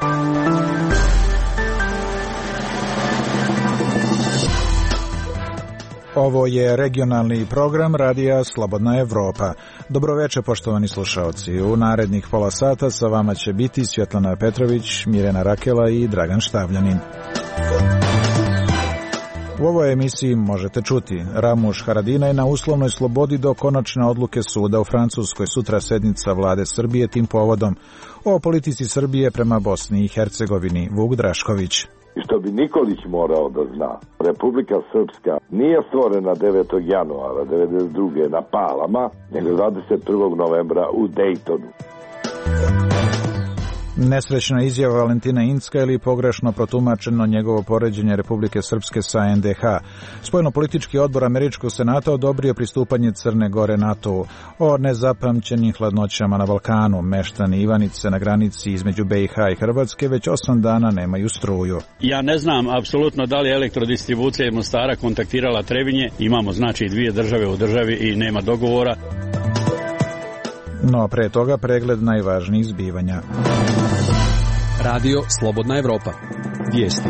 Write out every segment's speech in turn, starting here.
Ovo je regionalni program Radija Slobodna Evropa. Dobroveče, poštovani slušaoci. U narednih pola sata sa vama će biti Svjetlana Petrović, Mirjana Rakela i Dragan Štavljanin. U ovoj emisiji možete čuti: Ramuš Haradinaj na uslovnoj slobodi do konačne odluke suda u Francuskoj, sutra sednica vlade Srbije tim povodom. O politici Srbije prema Bosni i Hercegovini, Vuk Drašković. I što bi Nikolić morao da zna, Republika Srpska nije stvorena 9. januara 1992. na Palama, nego 21. novembra u Dejtonu. Nesrećna izjava Valentina Incka ili pogrešno protumačeno njegovo poređenje Republike Srpske sa NDH. Spoljnopolitički odbor Američkog senata odobrio pristupanje Crne Gore NATO-u. O nezapamćenim hladnoćama na Balkanu, meštani Ivanice na granici između BiH i Hrvatske već 8 dana nemaju struju. Ja ne znam apsolutno da li je elektrodistribucija iz Mostara kontaktirala Trebinje. Imamo znači dvije države u državi i nema dogovora. No pre toga pregled najvažnijih zbivanja. Radio Slobodna Evropa. Vijesti.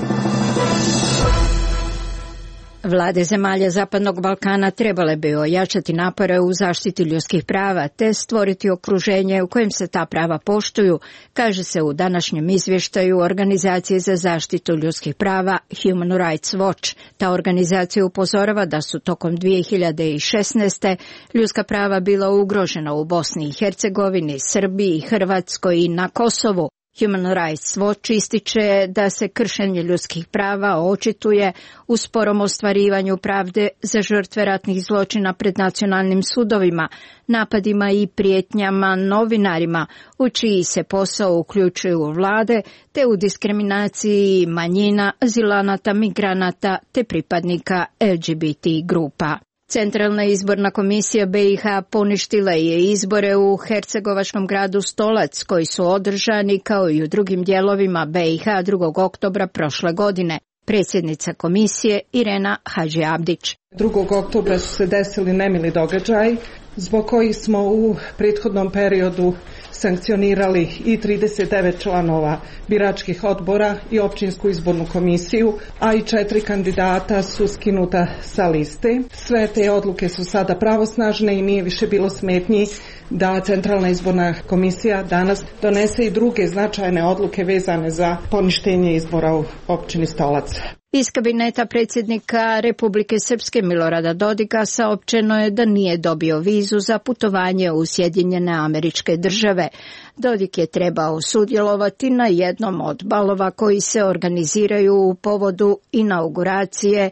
Vlade zemalja Zapadnog Balkana trebale bi ojačati napore u zaštiti ljudskih prava te stvoriti okruženje u kojem se ta prava poštuju, kaže se u današnjem izvještaju Organizacije za zaštitu ljudskih prava Human Rights Watch. Ta organizacija upozorava da su tokom 2016. ljudska prava bila ugrožena u Bosni i Hercegovini, Srbiji, Hrvatskoj i na Kosovu. Human Rights Watch ističe da se kršenje ljudskih prava očituje u sporom ostvarivanju pravde za žrtve ratnih zločina pred nacionalnim sudovima, napadima i prijetnjama novinarima, u čiji se posao uključuju vlade, te u diskriminaciji manjina, azilanata, migranata te pripadnika LGBT grupa. Centralna izborna komisija BiH poništila je izbore u hercegovačkom gradu Stolac, koji su održani kao i u drugim dijelovima BiH 2. oktobra prošle godine. Predsjednica komisije Irena Hadžiabdić. 2. oktobra su se desili nemili događaji zbog kojih smo u prethodnom periodu sankcionirali i 39 članova biračkih odbora i općinsku izbornu komisiju, a i 4 kandidata su skinuta sa liste. Sve te odluke su sada pravosnažne i nije više bilo smetnji da Centralna izborna komisija danas donese i druge značajne odluke vezane za poništenje izbora u općini Stolac. Iz kabineta predsjednika Republike Srpske Milorada Dodika saopćeno je da nije dobio vizu za putovanje u Sjedinjene Američke Države. Dodik je trebao sudjelovati na jednom od balova koji se organiziraju u povodu inauguracije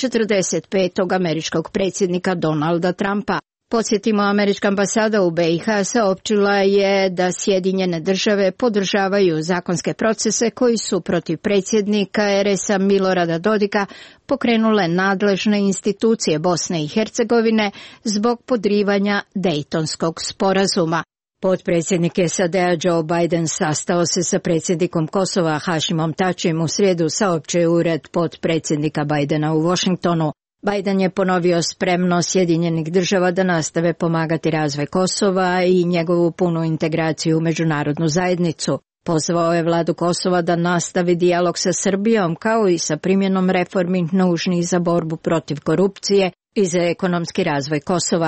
45. američkog predsjednika Donalda Trumpa. Podsjetimo, američka ambasada u BiH saopćila je da Sjedinjene Države podržavaju zakonske procese koji su protiv predsjednika RS-a Milorada Dodika pokrenule nadležne institucije Bosne i Hercegovine zbog podrivanja Dejtonskog sporazuma. Potpredsjednik SAD-a Joe Biden sastao se sa predsjednikom Kosova Hašimom Tačijem u srijedu, saopćuje ured potpredsjednika Bidena u Washingtonu. Biden je ponovio spremnost Sjedinjenih Država da nastave pomagati razvoj Kosova i njegovu punu integraciju u međunarodnu zajednicu. Pozvao je vladu Kosova da nastavi dijalog sa Srbijom kao i sa primjenom reformi nužnih za borbu protiv korupcije i za ekonomski razvoj Kosova.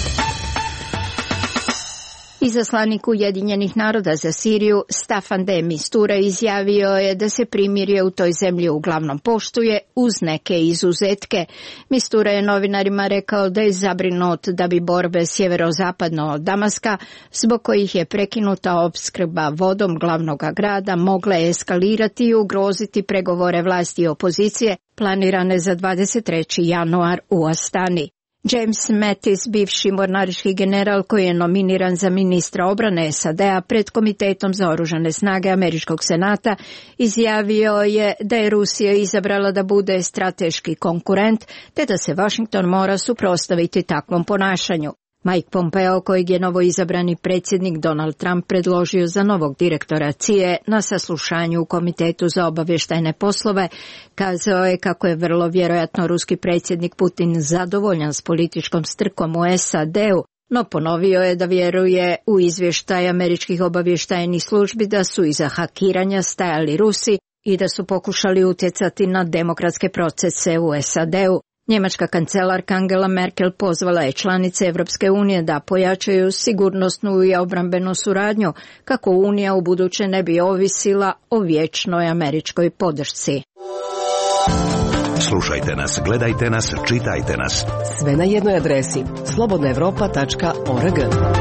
Izaslanik Ujedinjenih naroda za Siriju Staffan de Mistura izjavio je da se primirje u toj zemlji uglavnom poštuje uz neke izuzetke. Mistura je novinarima rekao da je zabrinut da bi borbe sjeverozapadno od Damaska, zbog kojih je prekinuta opskrba vodom glavnog grada, mogle eskalirati i ugroziti pregovore vlasti i opozicije planirane za 23. januar u Astani. James Mattis, bivši mornarički general koji je nominiran za ministra obrane SAD-a pred Komitetom za oružane snage Američkog senata, izjavio je da je Rusija izabrala da bude strateški konkurent te da se Washington mora suprotstaviti takvom ponašanju. Mike Pompeo, kojeg je novoizabrani predsjednik Donald Trump predložio za novog direktora CIA na saslušanju u Komitetu za obavještajne poslove, kazao je kako je vrlo vjerojatno ruski predsjednik Putin zadovoljan s političkom strkom u SAD-u, no ponovio je da vjeruje u izvještaj američkih obavještajnih službi da su iza hakiranja stajali Rusi i da su pokušali utjecati na demokratske procese u SAD-u. Njemačka kancelarka Angela Merkel pozvala je članice Europske unije da pojačaju sigurnosnu i obrambenu suradnju kako Unija u buduće ne bi ovisila o vječnoj američkoj podršci. Slušajte nas, gledajte nas, čitajte nas. Sve na jednoj adresi slobodnaevropa.org.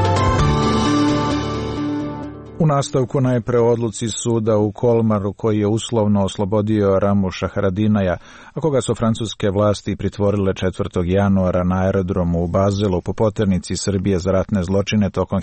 U nastavku najpre odluci suda u Kolmaru koji je uslovno oslobodio Ramuša Haradinaja, a koga su francuske vlasti pritvorile 4. januara na aerodromu u Bazelu po poternici Srbije za ratne zločine tokom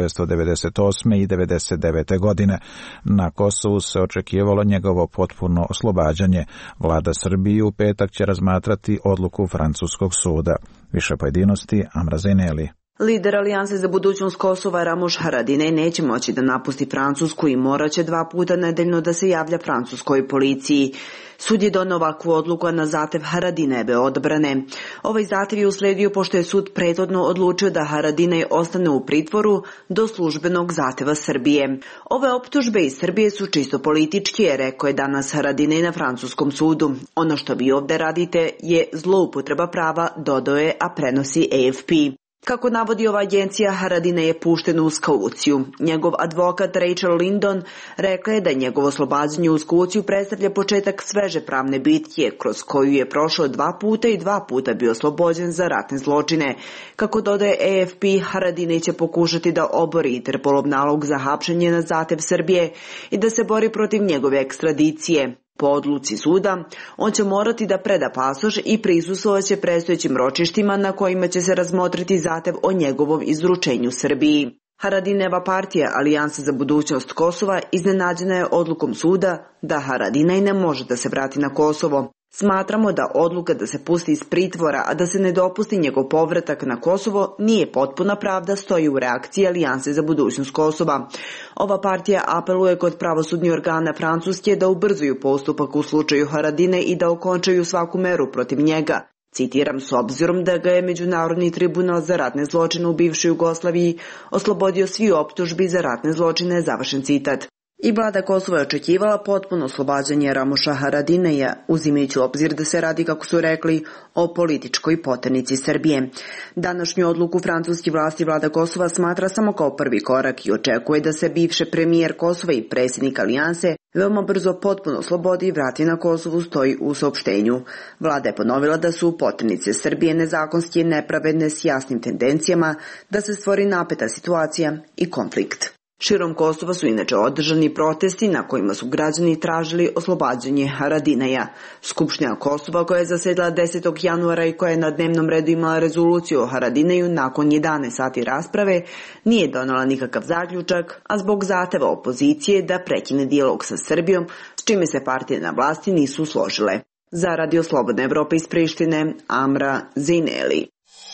1998. i 1999. godine. Na Kosovu se očekivalo njegovo potpuno oslobađanje. Vlada Srbije u petak će razmatrati odluku francuskog suda. Više pojedinosti, Amra Zejneli. Lider Alijanse za budućnost Kosova Ramuš Haradinaj neće moći da napusti Francusku i morat će 2 puta nedeljno da se javlja francuskoj policiji. Sud je donao ovakvu odluku na zahtev Haradinajeve odbrane. Ovaj zahtev je usledio pošto je sud prethodno odlučio da Haradinaj ostane u pritvoru do službenog zahteva Srbije. Ove optužbe iz Srbije su čisto politički, rekao je danas Haradinaj na francuskom sudu. Ono što vi ovde radite je zloupotreba prava, dodao je, a prenosi AFP. Kako navodi ova agencija, Haradinaj je pušten uz kauciju. Njegov advokat Rachel Lindon rekla je da njegovo oslobađanje uz kauciju predstavlja početak sveže pravne bitke, kroz koju je prošao 2 puta i 2 puta bio oslobođen za ratne zločine. Kako dodaje AFP, Haradinaj će pokušati da obori Interpolov nalog za hapšenje na zahtev Srbije i da se bori protiv njegove ekstradicije. Po odluci suda, on će morati da preda pasoš i prisustvovaće predstojećim ročištima na kojima će se razmotriti zahtev o njegovom izručenju Srbiji. Haradinajeva partija Alijansa za budućnost Kosova iznenađena je odlukom suda da Haradinaj ne može da se vrati na Kosovo. Smatramo da odluka da se pusti iz pritvora, a da se ne dopusti njegov povratak na Kosovo nije potpuna pravda, stoji u reakciji Alijanse za budućnost Kosova. Ova partija apeluje kod pravosudnih organa Francuske da ubrzuju postupak u slučaju Haradinaj i da okončaju svaku meru protiv njega. Citiram, s obzirom da ga je Međunarodni tribunal za ratne zločine u bivšoj Jugoslaviji oslobodio svi optužbi za ratne zločine, završen citat. I vlada Kosova je očekivala potpuno oslobađanje Ramuša Haradinaja, uzimajući u obzir da se radi, kako su rekli, o političkoj poternici Srbije. Današnju odluku francuske vlasti vlada Kosova smatra samo kao prvi korak i očekuje da se bivši premijer Kosova i predsjednik Alijanse veoma brzo potpuno oslobodi i vrati na Kosovu, stoji u saopštenju. Vlada je ponovila da su poternice Srbije nezakonski i nepravedne s jasnim tendencijama da se stvori napeta situacija i konflikt. Širom Kosova su inače održani protesti na kojima su građani tražili oslobađanje Haradinaja. Skupština Kosova, koja je zasedala 10. januara i koja je na dnevnom redu imala rezoluciju o Haradinaju nakon 11 sati rasprave, nije donala nikakav zaključak, a zbog zahteva opozicije da prekine dijalog sa Srbijom, s čime se partije na vlasti nisu složile. Za Radio Slobodna Evropa iz Prištine, Amra Zejneli.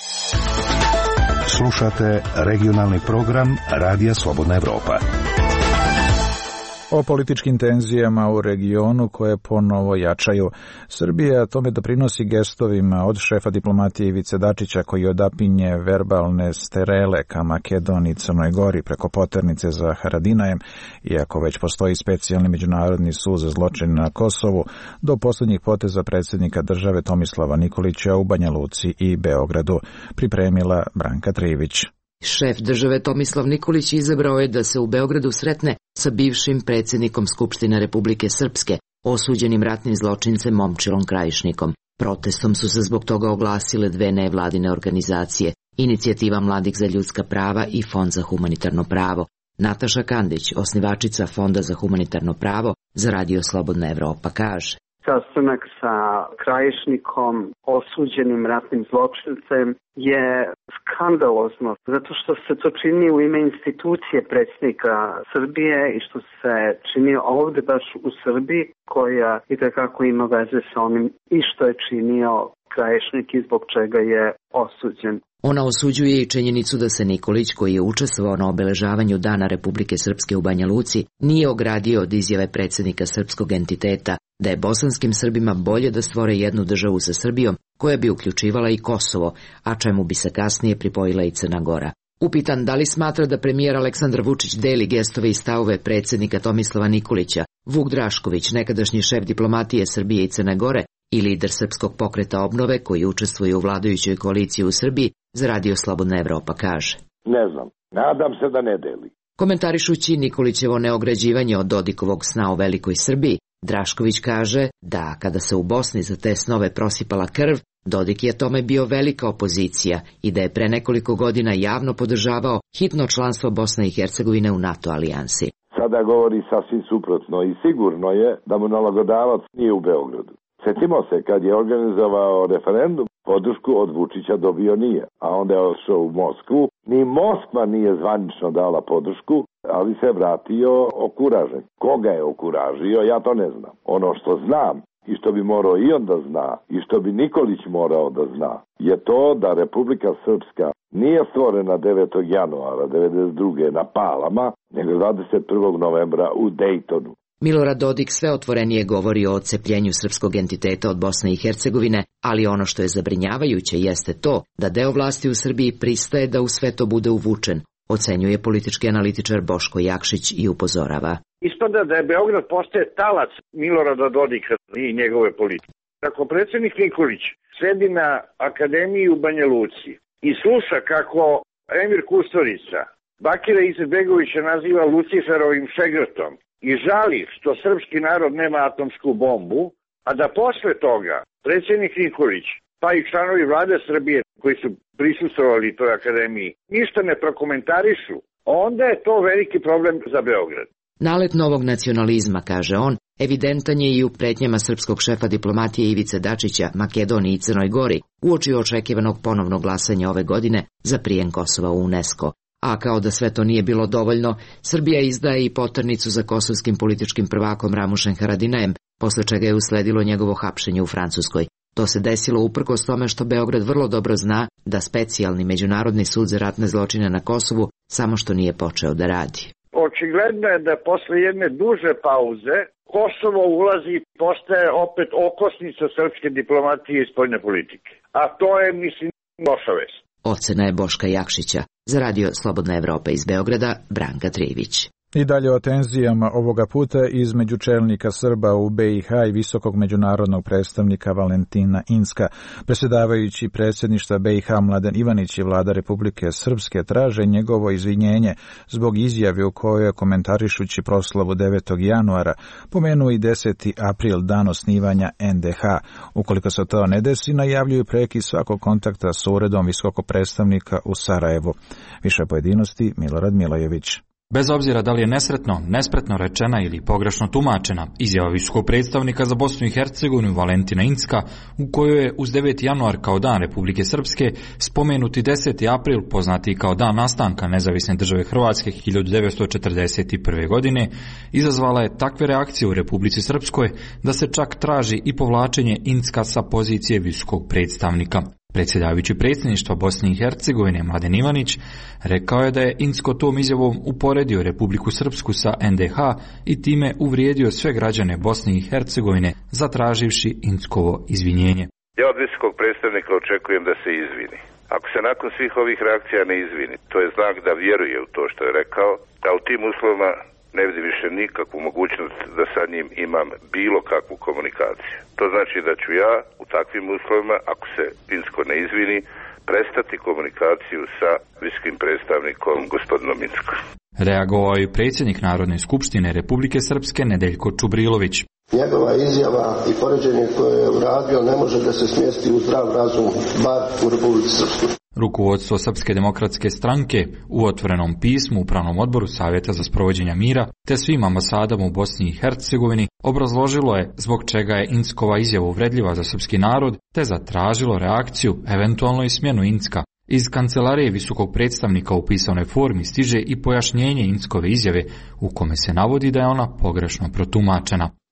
Slušate regionalni program Radija Slobodna Evropa. O političkim tenzijama u regionu koje ponovo jačaju. Srbija tome doprinosi gestovima od šefa diplomatije Ivice Dačića koji odapinje verbalne sterele ka Makedoniji i Crnoj Gori preko poternice za Haradinajem, iako već postoji specijalni međunarodni sud za zločine na Kosovu, do posljednjih poteza predsjednika države Tomislava Nikolića u Banja Luci i Beogradu, pripremila Branka Trivić. Šef države Tomislav Nikolić izabrao je da se u Beogradu sretne sa bivšim predsjednikom Skupštine Republike Srpske, osuđenim ratnim zločincem Momčilom Krajišnikom. Protestom su se zbog toga oglasile 2 nevladine organizacije, Inicijativa mladih za ljudska prava i Fond za humanitarno pravo. Nataša Kandić, osnivačica Fonda za humanitarno pravo, za Radio Slobodna Evropa, kaže: Sastanak sa Krajišnikom, osuđenim ratnim zločincem, je skandalozno, zato što se to čini u ime institucije predsjednika Srbije i što se čini ovde baš u Srbiji, koja itekako ima veze sa onim i što je činio Krajišnik i zbog čega je osuđen. Ona osuđuje i činjenicu da se Nikolić, koji je učestvovao na obeležavanju Dana Republike Srpske u Banja Luci, nije ogradio od izjave predsjednika srpskog entiteta da je bosanskim Srbima bolje da stvore jednu državu sa Srbijom koja bi uključivala i Kosovo, a čemu bi se kasnije pripojila i Crna Gora. Upitan da li smatra da premijer Aleksandar Vučić deli gestove i stavove predsjednika Tomislava Nikolića, Vuk Drašković, nekadašnji šef diplomatije Srbije i Crne Gore i lider Srpskog pokreta obnove koji učestvuje u vladajućoj koaliciji u Srbiji, za Radio Slobodna Evropa kaže: Ne znam, nadam se da ne deli. Komentarišući Nikolićevo neograđivanje od Dodikovog sna o velikoj Srbiji, Drašković kaže da kada se u Bosni za te snove prosipala krv, Dodik je tome bio velika opozicija i da je pre nekoliko godina javno podržavao hitno članstvo Bosne i Hercegovine u NATO alijansi. Sada govori sasvim suprotno i sigurno je da mu nalagodavac nije u Beogradu. Sjetimo se kad je organizovao referendum, podršku od Vučića dobio nije, a onda je ošao u Moskvu. Ni Moskva nije zvanično dala podršku, ali se vratio okuražen. Koga je okuražio, ja to ne znam. Ono što znam i što bi morao i on da zna i što bi Nikolić morao da zna je to da Republika Srpska nije stvorena 9. januara 1992. na Palama, nego 21. novembra u Dejtonu. Milorad Dodik sve otvorenije govori o odcepljenju srpskog entiteta od Bosne i Hercegovine, ali ono što je zabrinjavajuće jeste to da deo vlasti u Srbiji pristaje da u sve to bude uvučen, ocenjuje politički analitičar Boško Jakšić i upozorava. Ispada da je Beograd postaje talac Milorada Dodika i njegove politike. Ako predsjednik Nikolić sedi na akademiji u Banja Luci i sluša kako Emir Kusturica Bakira Izetbegovića naziva Luciferovim šegrtom i žali što srpski narod nema atomsku bombu, a da posle toga predsjednik Nikolić, pa i članovi vlade Srbije koji su prisustvovali toj akademiji, ništa ne prokomentarišu, onda je to veliki problem za Beograd. Nalet novog nacionalizma, kaže on, evidentan je i u pretnjama srpskog šefa diplomatije Ivice Dačića, Makedoniji i Crnoj Gori, uoči očekivanog ponovnog glasanja ove godine za prijem Kosova u UNESCO. A kao da sve to nije bilo dovoljno, Srbija izdaje i poternicu za kosovskim političkim prvakom Ramušem Haradinajem, posle čega je usledilo njegovo hapšenje u Francuskoj. To se desilo uprkos tome što Beograd vrlo dobro zna da specijalni međunarodni sud za ratne zločine na Kosovu samo što nije počeo da radi. Očigledno je da posle jedne duže pauze Kosovo ulazi i postaje opet okosnica srpske diplomatije i spoljne politike. A to je, mislim, loša vest. Ocena je Boška Jakšića. Za Radio Slobodna Evropa iz Beograda, Branka Trijević. I dalje o tenzijama ovoga puta između čelnika Srba u BiH i visokog međunarodnog predstavnika Valentina Incka. Predsjedavajući predsjedništva BiH Mladen Ivanić i vlada Republike Srpske traže njegovo izvinjenje zbog izjave u kojoj, komentarišući proslavu 9. januara, pomenuo i 10. april, dan osnivanja NDH. Ukoliko se to ne desi, najavljuju prekid svakog kontakta s uredom visokog predstavnika u Sarajevu. Više pojedinosti Milorad Milojević. Bez obzira da li je nesretno, nespretno rečena ili pogrešno tumačena, izjava visokog predstavnika za Bosnu i Hercegovinu Valentina Incka, u kojoj je uz 9. januar kao dan Republike Srpske spomenuti 10. april, poznati kao dan nastanka nezavisne države Hrvatske 1941. godine, izazvala je takve reakcije u Republici Srpskoj da se čak traži i povlačenje Incka sa pozicije visokog predstavnika. Predsjedavajući predsjedništva Bosne i Hercegovine Mladen Ivanić rekao je da je Incko tom izjavom uporedio Republiku Srpsku sa NDH i time uvrijedio sve građane Bosne i Hercegovine, zatraživši Inckovo izvinjenje. Ja od visokog predstavnika očekujem da se izvini. Ako se nakon svih ovih reakcija ne izvini, to je znak da vjeruje u to što je rekao, a u tim uslovima ne vidim više nikakvu mogućnost da sa njim imam bilo kakvu komunikaciju. To znači da ću ja u takvim uslovima, ako se Incko ne izvini, prestati komunikaciju sa visokim predstavnikom gospodinom Inckom. Reagovao je predsjednik Narodne skupštine Republike Srpske Nedeljko Čubrilović. Njegova izjava i poređenje koje je uradio ne može da se smjesti u zdrav razum, bar u Republici Srpskoj. Rukovodstvo Srpske demokratske stranke u otvorenom pismu Upravnom odboru Savjeta za sprovođenje mira te svim ambasadama u Bosni i Hercegovini obrazložilo je zbog čega je Inckova izjava uvredljiva za srpski narod te zatražilo reakciju, eventualno i smjenu Incka. Iz kancelarije visokog predstavnika u pisanoj formi stiže i pojašnjenje Inckove izjave u kome se navodi da je ona pogrešno protumačena.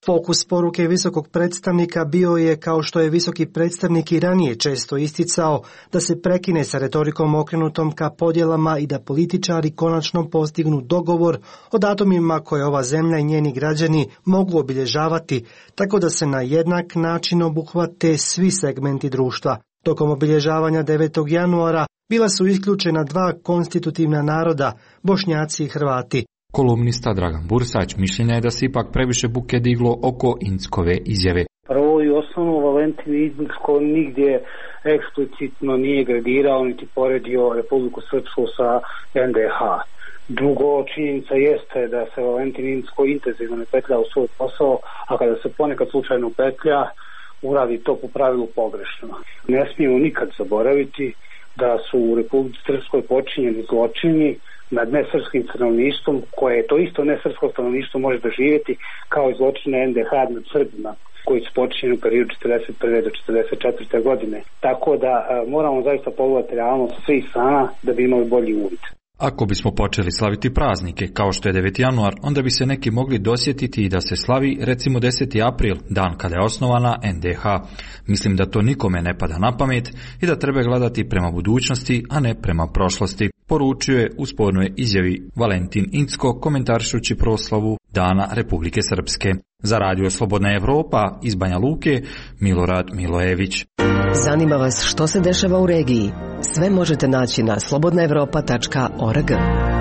Fokus poruke visokog predstavnika bio je, kao što je visoki predstavnik i ranije često isticao, da se prekine sa retorikom okrenutom ka podjelama i da političari konačno postignu dogovor o datumima koje ova zemlja i njeni građani mogu obilježavati, tako da se na jednak način obuhvate svi segmenti društva. Tokom obilježavanja 9. januara bila su isključena dva konstitutivna naroda, Bošnjaci i Hrvati. Kolumnista Dragan Bursać mišljenja je da se ipak previše buke diglo oko Inckove izjave. Prvo i osnovno, Valentin Incko nigdje eksplicitno nije gradirao niti poredio Republiku Srpsku sa NDH. Drugo, činjenica jeste da se Valentin Incko intenzivno ne petlja u svoj posao, a kada se ponekad slučajno petlja, uradi to po pravilu pogrešno. Ne smijemo nikad zaboraviti da su u Republici Srpskoj počinjeni zločini nad nesrpskim stanovništvom, koje to isto nesrpsko stanovništvo može doživjeti kao i zločine NDH nad Srbima, koji su počinjeni u periodu 1941. do 1944. godine. Tako da moramo zaista pogledati realnost svih strana da bi imali bolji uvid. Ako bismo počeli slaviti praznike, kao što je 9. januar, onda bi se neki mogli dosjetiti i da se slavi recimo 10. april, dan kada je osnovana NDH. Mislim da to nikome ne pada na pamet i da treba gledati prema budućnosti, a ne prema prošlosti, poručio je u spornoj izjavi Valentin Incko komentarišući proslavu Dana Republike Srpske. Za Radio Slobodna Evropa iz Banja Luke, Milorad Milojević. Zanima vas što se dešava u regiji? Sve možete naći na slobodnaevropa.org.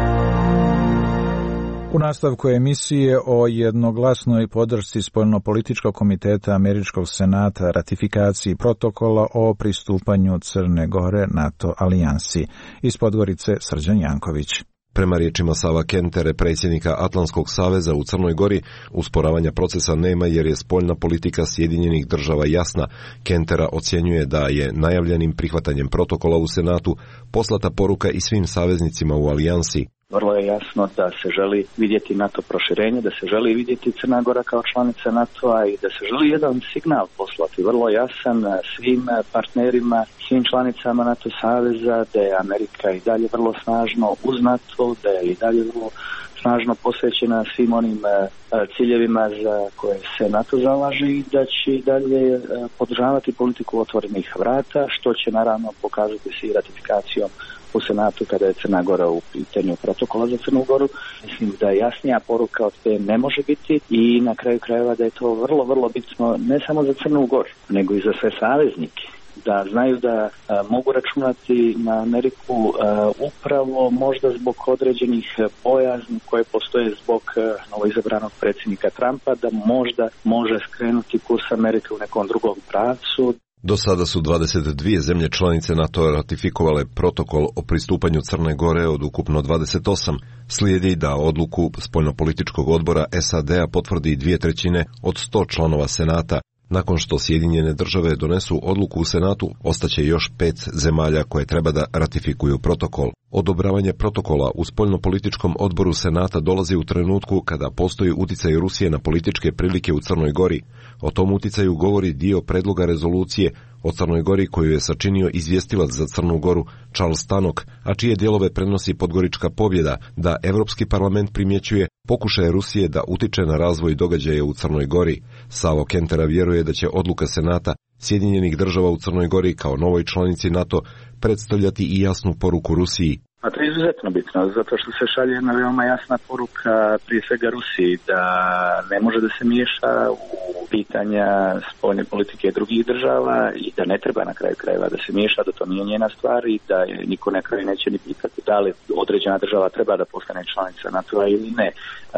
U nastavku emisije o jednoglasnoj podršci Spoljnopolitičkog komiteta Američkog senata ratifikaciji protokola o pristupanju Crne Gore NATO alijansi. Iz Podgorice Srđan Janković. Prema riječima Sava Kentere, predsjednika Atlantskog saveza u Crnoj Gori, usporavanja procesa nema jer je spoljna politika Sjedinjenih država jasna. Kentera ocjenjuje da je najavljenim prihvatanjem protokola u Senatu poslata poruka i svim saveznicima u alijansi. Vrlo je jasno da se želi vidjeti NATO proširenje, da se želi vidjeti Crna Gora kao članica NATO-a i da se želi jedan signal poslati, vrlo jasan svim partnerima, svim članicama NATO saveza, da je Amerika i dalje vrlo snažno uz NATO, da je i dalje vrlo snažno posvećena svim onim ciljevima za koje se NATO zalaže i da će i dalje podržavati politiku otvorenih vrata, što će naravno pokazati se i ratifikacijom u Senatu kada je Crna Gora u pitanju protokola za Crnu Goru. Mislim da jasnija poruka od te ne može biti i na kraju krajeva da je to vrlo, vrlo bitno ne samo za Crnu Goru, nego i za sve saveznike. Da znaju da mogu računati na Ameriku upravo možda zbog određenih bojazni koje postoje zbog novoizabranog predsjednika Trumpa, da možda može skrenuti kurs Amerike u nekom drugom pravcu. Do sada su 22 zemlje članice NATO ratifikovale protokol o pristupanju Crne Gore od ukupno 28. Slijedi da odluku Spoljnopolitičkog odbora SAD-a potvrdi 2/3 od 100 članova Senata. Nakon što Sjedinjene države donesu odluku u Senatu, ostaće još 5 zemalja koje treba da ratifikuju protokol. Odobravanje protokola u Spoljnopolitičkom odboru Senata dolazi u trenutku kada postoji uticaj Rusije na političke prilike u Crnoj Gori. O tom uticaju govori dio predloga rezolucije o Crnoj Gori koju je sačinio izvjestilac za Crnu Goru Charles Tannock, a čije dijelove prenosi Podgorička pobjeda, da Europski parlament primjećuje pokušaje Rusije da utiče na razvoj događaja u Crnoj Gori. Savo Kentera vjeruje da će odluka Senata Sjedinjenih država u Crnoj Gori kao novoj članici NATO predstavljati i jasnu poruku Rusiji. A to je izuzetno bitno, zato što se šalje jedna veoma jasna poruka prije svega Rusiji da ne može da se miješa u pitanja spoljne politike drugih država i da ne treba na kraju krajeva da se miješa, da to nije njena stvar i da niko na kraju neće ni pitati da li određena država treba da postane članica NATO-a ili ne.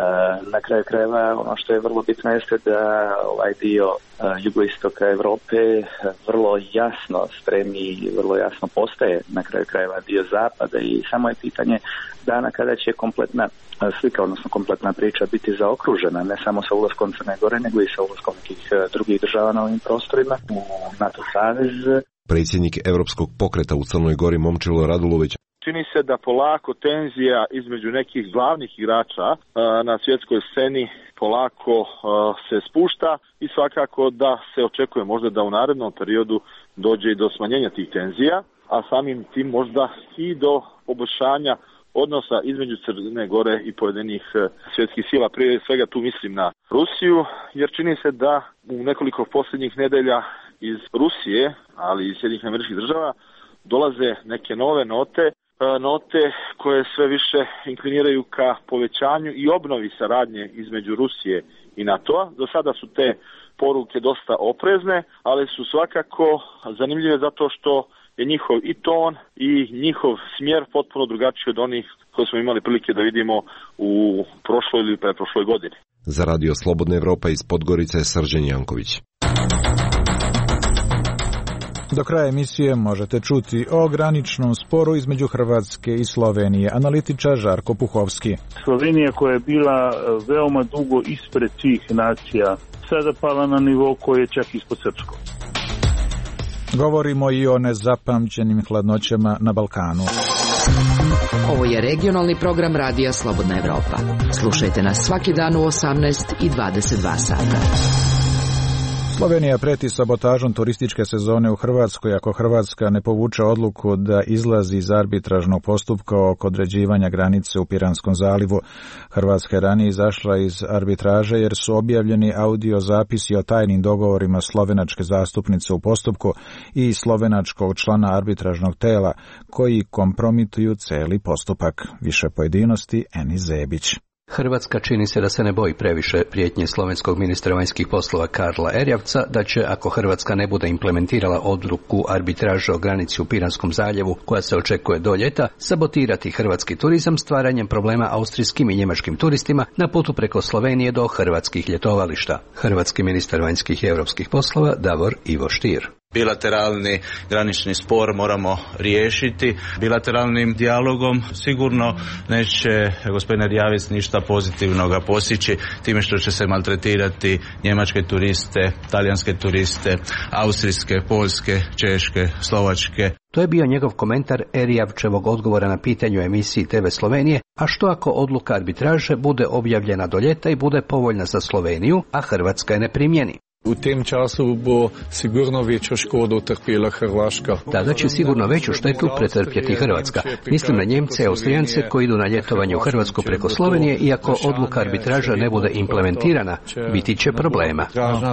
Na kraju krajeva ono što je vrlo bitno jeste da ovaj dio jugoistoka Evrope vrlo jasno spremi, vrlo jasno postaje na kraju krajeva dio zapada i samo je pitanje dana kada će kompletna slika, odnosno kompletna priča biti zaokružena, ne samo sa ulaskom Crne Gore, nego i sa ulaskom nekih drugih država na ovim prostorima u NATO savez. Predsjednik Europskog pokreta u Crnoj Gori Momčilo Radulović. Čini se da polako tenzija između nekih glavnih igrača na svjetskoj sceni polako se spušta i svakako da se očekuje možda da u narednom periodu dođe i do smanjenja tih tenzija, a samim tim možda i do poboljšanja odnosa između Crne Gore i pojedinih svjetskih sila. Prije svega tu mislim na Rusiju, jer čini se da u nekoliko posljednjih nedelja iz Rusije, ali i Sjedinjenih Američkih Država, dolaze neke nove note koje sve više inkliniraju ka povećanju i obnovi saradnje između Rusije i NATO-a. Do sada su te poruke dosta oprezne, ali su svakako zanimljive zato što je njihov i ton i njihov smjer potpuno drugačiji od onih koje smo imali prilike da vidimo u prošloj ili pretprošloj godini. Za Radio Slobodna Evropa iz Podgorice Srđan Janković. Do kraja emisije možete čuti o graničnom sporu između Hrvatske i Slovenije. Analitičar Žarko Puhovski. Slovenija koja je bila veoma dugo ispred svih nacija, sada pala na nivo koji je čak ispod srpskog. Govorimo i o nezapamćenim hladnoćama na Balkanu. Ovo je regionalni program Radija Slobodna Evropa. Slušajte nas svaki dan u 18 i 22 sata. Slovenija preti sabotažom turističke sezone u Hrvatskoj ako Hrvatska ne povuče odluku da izlazi iz arbitražnog postupka oko određivanja granice u Piranskom zalivu. Hrvatska je ranije izašla iz arbitraže jer su objavljeni audio zapisi o tajnim dogovorima slovenačke zastupnice u postupku i slovenačkog člana arbitražnog tela koji kompromituju celi postupak. Više pojedinosti Eni Zebić. Hrvatska čini se da se ne boji previše prijetnje slovenskog ministra vanjskih poslova Karla Erjavca da će, ako Hrvatska ne bude implementirala odluku arbitraže o granici u Piranskom zaljevu koja se očekuje do ljeta, sabotirati hrvatski turizam stvaranjem problema austrijskim i njemačkim turistima na putu preko Slovenije do hrvatskih ljetovališta. Hrvatski ministar vanjskih i europskih poslova Davor Ivo Stier. Bilateralni granični spor moramo riješiti. Bilateralnim dijalogom sigurno neće gospodin Erjavec ništa pozitivnoga postići time što će se maltretirati njemačke turiste, talijanske turiste, austrijske, poljske, češke, slovačke. To je bio njegov komentar Erjavčevog odgovora na pitanje u emisiji TV Slovenije, a što ako odluka arbitraže bude objavljena do ljeta i bude povoljna za Sloveniju, a Hrvatska je ne primjeni. U tem času bo sigurno veću škodu utrpela Hrvaška. Tada će sigurno veću štetu pretrpjeti Hrvatska. Mislim na Njemce i Austrijance koji idu na ljetovanje u Hrvatsku preko Slovenije i ako odluka arbitraža ne bude implementirana, biti će problema.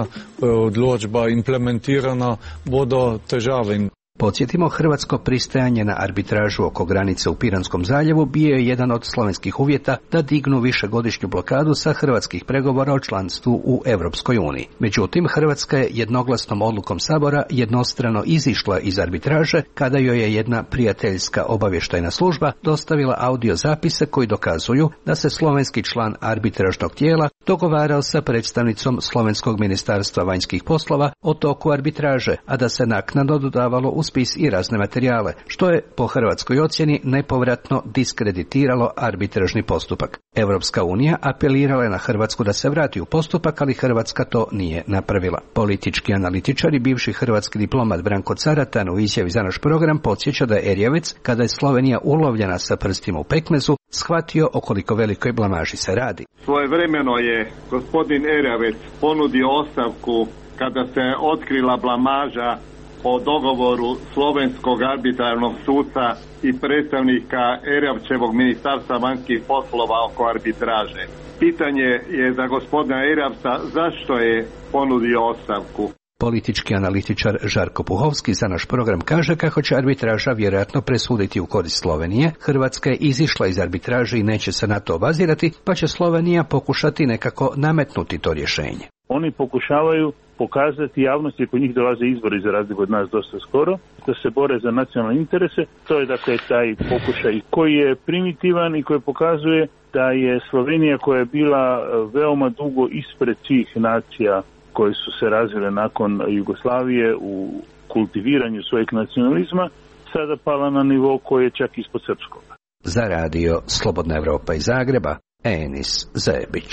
Odločba implementirana, bodo težave. Podsjetimo, hrvatsko pristajanje na arbitražu oko granice u Piranskom zaljevu bio je jedan od slovenskih uvjeta da dignu višegodišnju blokadu sa hrvatskih pregovora o članstvu u Europskoj uniji. Međutim, Hrvatska je jednoglasnom odlukom Sabora jednostrano izišla iz arbitraže kada joj je jedna prijateljska obavještajna služba dostavila audio zapise koji dokazuju da se slovenski član arbitražnog tijela dogovarao sa predstavnicom slovenskog ministarstva vanjskih poslova o toku arbitraže, a da se naknadno dodavalo u spis i razne materijale, što je po hrvatskoj ocjeni nepovratno diskreditiralo arbitražni postupak. Europska unija apelirala je na Hrvatsku da se vrati u postupak, ali Hrvatska to nije napravila. Politički analitičar i bivši hrvatski diplomat Branko Caratan u izjavi za naš program podsjeća da je Erjavec, kada je Slovenija ulovljena sa prstima u pekmezu, shvatio o koliko velikoj blamaži se radi. Svojevremeno je gospodin Erjavec ponudio ostavku kada se otkrila blamaža o dogovoru slovenskog arbitrarnog suca i predstavnika Erjavčevog ministarstva vanjskih poslova oko arbitraže. Pitanje je za gospodina Erjavca zašto je ponudio ostavku. Politički analitičar Žarko Puhovski za naš program kaže kako će arbitraža vjerojatno presuditi u korist Slovenije. Hrvatska je izišla iz arbitraže i neće se na to obazirati, pa će Slovenija pokušati nekako nametnuti to rješenje. Oni pokušavaju pokazati javnosti, kod njih dolaze izbori za razliku od nas dosta skoro, da se bore za nacionalne interese. To je dakle taj pokušaj koji je primitivan i koji pokazuje da je Slovenija, koja je bila veoma dugo ispred svih nacija koje su se razvile nakon Jugoslavije u kultiviranju svojeg nacionalizma, sada pala na nivo koji je čak ispod srpskog. Za radio Slobodna Evropa iz Zagreba, Enis Zebić.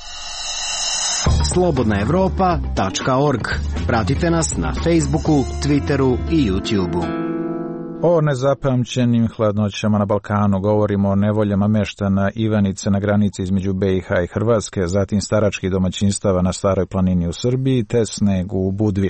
slobodnaevropa.org. Pratite nas na Facebooku, Twitteru i YouTubeu. O nezapamćenim hladnoćama na Balkanu govorimo o nevoljama meštana Ivanice na granici između BiH i Hrvatske, zatim staračkih domaćinstava na Staroj planini u Srbiji te snegu u Budvi.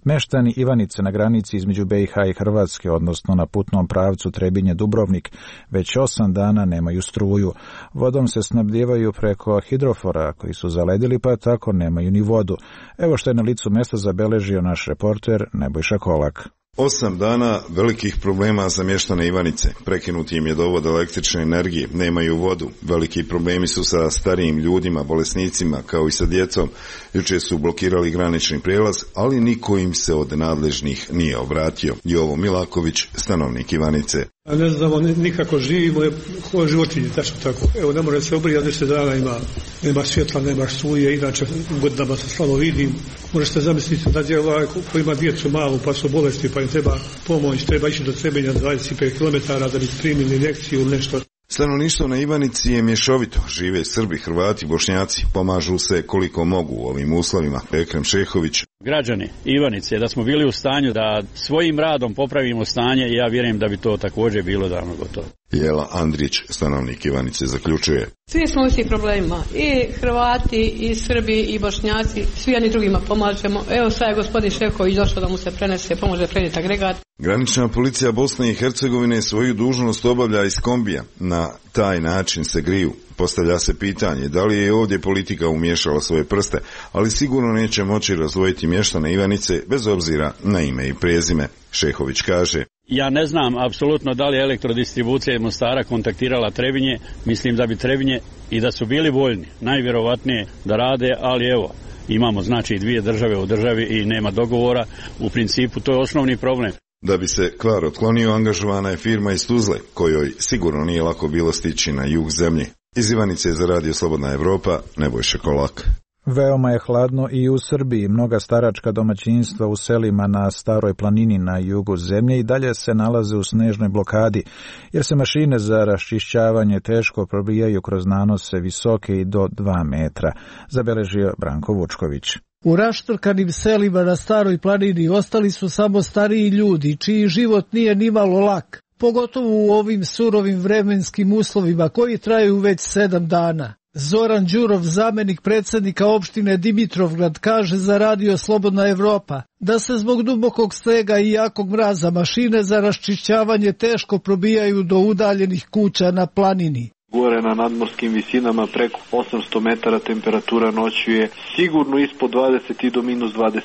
Meštani Ivanice na granici između BiH i Hrvatske, odnosno na putnom pravcu Trebinje-Dubrovnik, već 8 dana nemaju struju. Vodom se snabdijevaju preko hidrofora koji su zaledili, pa tako nemaju ni vodu. Evo što je na licu mesta zabeležio naš reporter Nebojša Kolak. 8 dana velikih problema za mještane Ivanice. Prekinuti im je dovod električne energije, nemaju vodu. Veliki problemi su sa starijim ljudima, bolesnicima, kao i sa djecom. Jučer su blokirali granični prijelaz, ali niko im se od nadležnih nije obratio. Jovo Milaković, stanovnik Ivanice. Ne znamo nikako živimo, životinje, tačno tako. Evo, ne može se obrijati 10 dana, nema svjetla, nema struje, inače godinama se slabo vidim. Možete zamisliti da djela ko ima djecu malu pa su bolesti pa im treba pomoć, treba ići do Trebinja 25 km da bi primili injekciju ili nešto. Stanovništvo na Ivanici je mješovito. Žive Srbi, Hrvati, Bošnjaci. Pomažu se koliko mogu u ovim uslovima. Ekrem Šehović. Građani Ivanice, da smo bili u stanju da svojim radom popravimo stanje i ja vjerujem da bi to također bilo davno gotovo. Jela Andrić, stanovnik Ivanice, zaključuje. Svi smo u svih problemima. I Hrvati, i Srbi, i Bošnjaci. Svi jedni drugima pomažemo. Evo sad je gospodin Šefković došao da mu se prenese, pomože prenijeti agregat. Granična policija Bosne i Hercegovine svoju dužnost obavlja iz kombija. Na taj način se griju. Postavlja se pitanje da li je ovdje politika umiješala svoje prste, ali sigurno neće moći razdvojiti mještane Ivanice bez obzira na ime i prezime. Šehović kaže. Ja ne znam apsolutno da li je elektrodistribucija Mostara kontaktirala Trebinje. Mislim da bi Trebinje i da su bili voljni, najvjerovatnije da rade, ali evo, imamo znači 2 države u državi i nema dogovora. U principu to je osnovni problem. Da bi se kvar otklonio, angažovana je firma iz Tuzle, kojoj sigurno nije lako bilo stići na jug zemlje. Iz Ivanice za Radio Slobodna Evropa, Nebojša Kolak. Veoma je hladno i u Srbiji. Mnoga staračka domaćinstva u selima na Staroj planini na jugu zemlje i dalje se nalaze u snežnoj blokadi, jer se mašine za raščišćavanje teško probijaju kroz nanose visoke i do 2 metra, zabeležio Branko Vučković. U raštrkanim selima na Staroj planini ostali su samo stariji ljudi, čiji život nije nimalo lak, pogotovo u ovim surovim vremenskim uslovima koji traju već 7 dana. Zoran Đurov, zamenik predsjednika opštine Dimitrovgrad, kaže za Radio Slobodna Evropa da se zbog dubokog snega i jakog mraza mašine za raščišćavanje teško probijaju do udaljenih kuća na planini. Gore na nadmorskim visinama preko 800 metara temperatura noću je sigurno ispod 20 i do minus 25.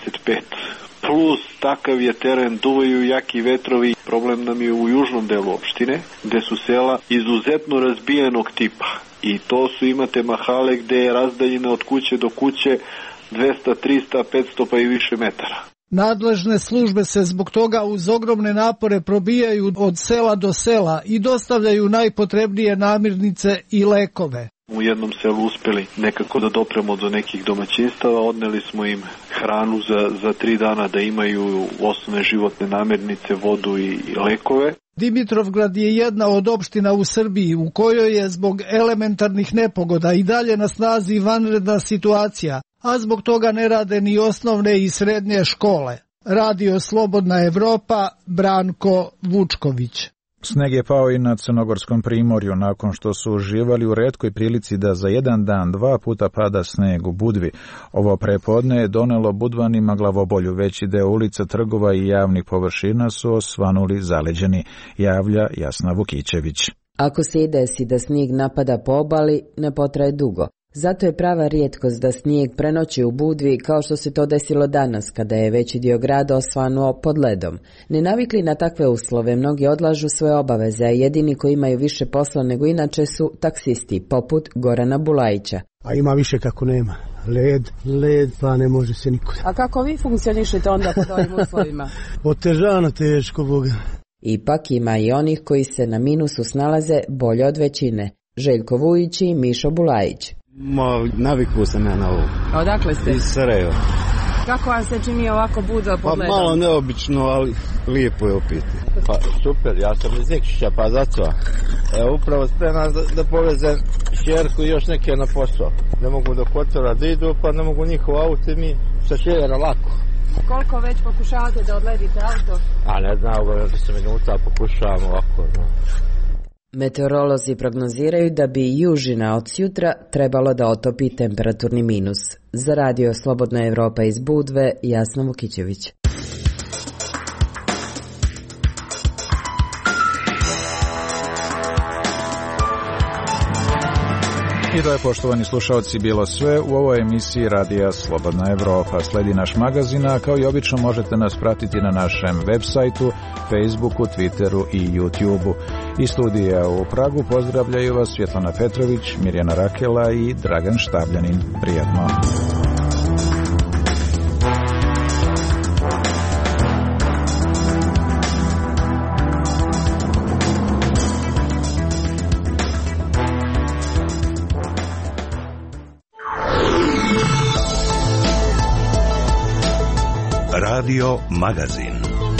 Plus takav je teren, duvaju jaki vetrovi. Problem nam je u južnom delu opštine, gde su sela izuzetno razbijenog tipa. I to su, imate mahale gde je razdaljina od kuće do kuće 200, 300, 500 pa i više metara. Nadležne službe se zbog toga uz ogromne napore probijaju od sela do sela i dostavljaju najpotrebnije namirnice i lekove. U jednom selu uspjeli nekako da dopremo do nekih domaćinstava, odneli smo im hranu za 3 dana da imaju osnovne životne namirnice, vodu i lekove. Dimitrovgrad je jedna od opština u Srbiji u kojoj je zbog elementarnih nepogoda i dalje na snazi vanredna situacija, a zbog toga ne rade ni osnovne i srednje škole. Radio Slobodna Evropa, Branko Vučković. Sneg je pao i na Crnogorskom primorju nakon što su uživali u retkoj prilici da za jedan dan 2 puta pada sneg u Budvi. Ovo prepodne je donelo Budvanima glavobolju. Veći deo ulica, trgova i javnih površina su osvanuli zaleđeni, javlja Jasna Vukićević. Ako se i desi da snijeg napada po obali, ne potraje dugo. Zato je prava rijetkost da snijeg prenoći u Budvi kao što se to desilo danas kada je veći dio grada osvanuo pod ledom. Nenavikli na takve uslove, mnogi odlažu svoje obaveze, a jedini koji imaju više posla nego inače su taksisti, poput Gorana Bulajića. A ima više kako nema. Led, pa ne može se niko. A kako vi funkcionišete onda pod ovim uslovima? Otežano, teško, Boga. Ipak ima i onih koji se na minusu snalaze bolje od većine. Željko Vujić i Mišo Bulajić. Navikao sam ja na ovo. A odakle ste? Iz Sarajeva. Kako vam se čini ovako Budva pod ledom? Pa malo neobično, ali lijepo je opet. Pa super, ja sam iz Nikšića, pa zato. Upravo spreman da povezem šerku i još neke na posao. Ne mogu do Kotora da idu, pa ne mogu njihova auto i mi sa sjevera lako. Koliko već pokušavate da odledite auto? A ne znam, 10 minuta pokušavam ovako, no. Meteorolozi prognoziraju da bi južina od sutra trebalo da otopi temperaturni minus. Za Radio Slobodna Evropa iz Budve, Jasna Vukićević. I to je, poštovani slušalci, bilo sve u ovoj emisiji Radija Slobodna Evropa. Sledi naš magazin, a kao i obično možete nas pratiti na našem web sajtu, Facebooku, Twitteru i YouTubeu. Iz studija u Pragu pozdravljaju vas Svjetlana Petrović, Mirjana Rakela i Dragan Štabljanin. Prijatno. Radio Magazin.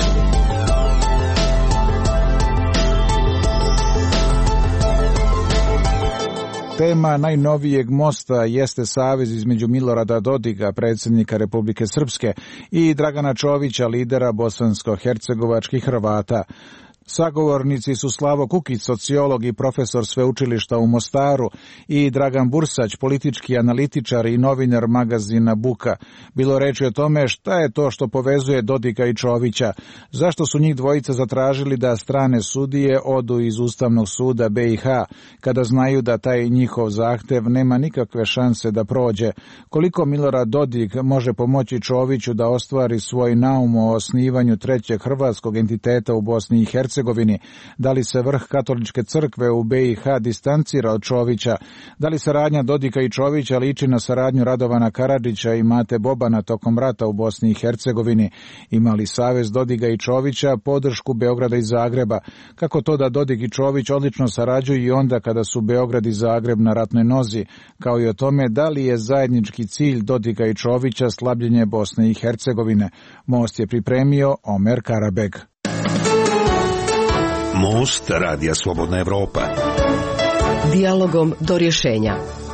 Tema najnovijeg mosta jeste savez između Milorada Dodiga, predsjednika Republike Srpske, i Dragana Čovića, lidera bosansko-hercegovačkih Hrvata. Sagovornici su Slavo Kukić, sociolog i profesor sveučilišta u Mostaru, i Dragan Bursać, politički analitičar i novinar magazina Buka. Bilo reči o tome šta je to što povezuje Dodika i Čovića, zašto su njih dvojica zatražili da strane sudije odu iz Ustavnog suda BiH, kada znaju da taj njihov zahtev nema nikakve šanse da prođe, koliko Milorad Dodik može pomoći Čoviću da ostvari svoj naum o osnivanju trećeg hrvatskog entiteta u Bosni i Hercegovini, da li se vrh katoličke crkve u BiH distancira od Čovića, da li saradnja Dodika i Čovića liči na saradnju Radovana Karadžića i Mate Bobana tokom rata u Bosni i Hercegovini, ima li savez Dodiga i Čovića podršku Beograda i Zagreba, kako to da Dodik i Čović odlično sarađuju i onda kada su Beograd i Zagreb na ratnoj nozi, kao i o tome da li je zajednički cilj Dodika i Čovića slabljenje Bosne i Hercegovine. Most je pripremio Omer Karabeg. Most Radija Slobodna Evropa. Dijalogom do rješenja.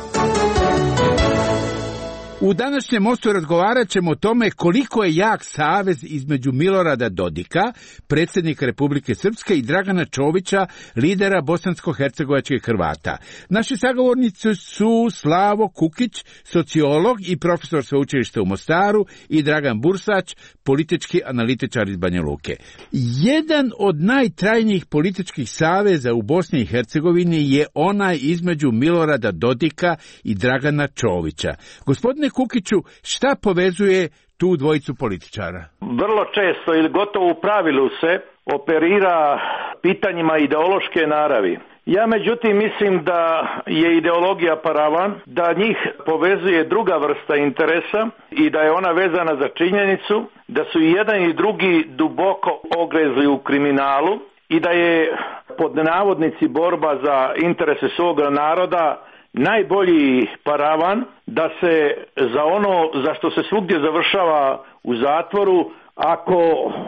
U današnjem mostu razgovarat ćemo o tome koliko je jak savez između Milorada Dodika, predsjednika Republike Srpske, i Dragana Čovića, lidera bosansko-hercegovačkih Hrvata. Naši sagovornici su Slavo Kukić, sociolog i profesor sveučilišta u Mostaru, i Dragan Bursać, politički analitičar iz Banja Luke. Jedan od najtrajnijih političkih saveza u Bosni i Hercegovini je onaj između Milorada Dodika i Dragana Čovića. Gospodine Kukiću, šta povezuje tu dvojicu političara? Vrlo često ili gotovo u pravilu se operira pitanjima ideološke naravi. Ja međutim mislim da je ideologija paravan, da njih povezuje druga vrsta interesa i da je ona vezana za činjenicu da su i jedan i drugi duboko ogrezli u kriminalu i da je pod navodnici borba za interese svoga naroda najbolji paravan da se za ono za što se svugdje završava u zatvoru, ako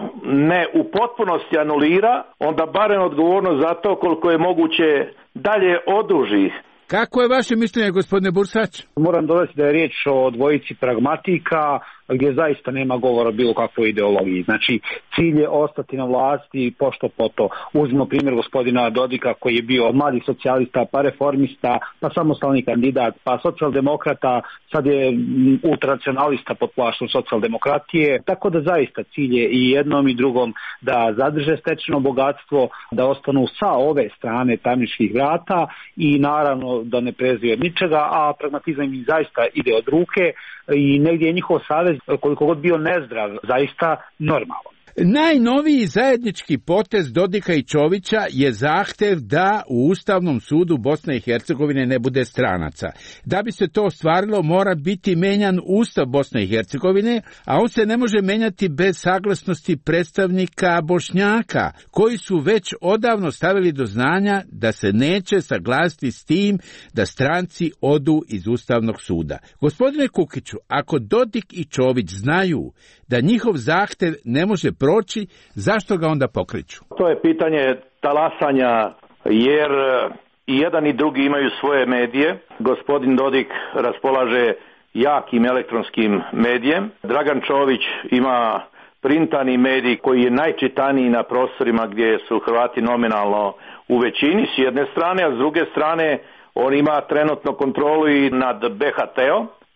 ne u potpunosti anulira, onda barem odgovornost za to koliko je moguće dalje oduži. Kako je vaše mišljenje, gospodine Bursać? Moram dodati da je riječ o dvojici pragmatika, gdje zaista nema govora o bilo kakvoj ideologiji. Znači, cilj je ostati na vlasti pošto poto. Uzmimo primjer gospodina Dodika koji je bio mladi socijalista, pa reformista, pa samostalni kandidat, pa socijaldemokrata, sad je ultranacionalista pod plaštom socijaldemokratije. Tako da zaista cilj je i jednom i drugom da zadrže stečeno bogatstvo, da ostanu sa ove strane tamničkih vrata i naravno da ne prezire ničega, a pragmatizam im zaista ide od ruke i negdje je njihov savez, koliko god bio nezdrav, zaista normalan. Najnoviji zajednički potez Dodika i Čovića je zahtev da u Ustavnom sudu Bosne i Hercegovine ne bude stranaca. Da bi se to ostvarilo, mora biti menjan Ustav Bosne i Hercegovine, a on se ne može menjati bez saglasnosti predstavnika Bošnjaka, koji su već odavno stavili do znanja da se neće saglasiti s tim da stranci odu iz Ustavnog suda. Gospodine Kukiću, ako Dodik i Čović znaju da njihov zahtev ne može proći, zašto ga onda pokreću? To je pitanje talasanja, jer i jedan i drugi imaju svoje medije. Gospodin Dodik raspolaže jakim elektronskim medijem. Dragan Čović ima printani medij koji je najčitaniji na prostorima gdje su Hrvati nominalno u većini s jedne strane, a s druge strane on ima trenutno kontrolu i nad BHT-om.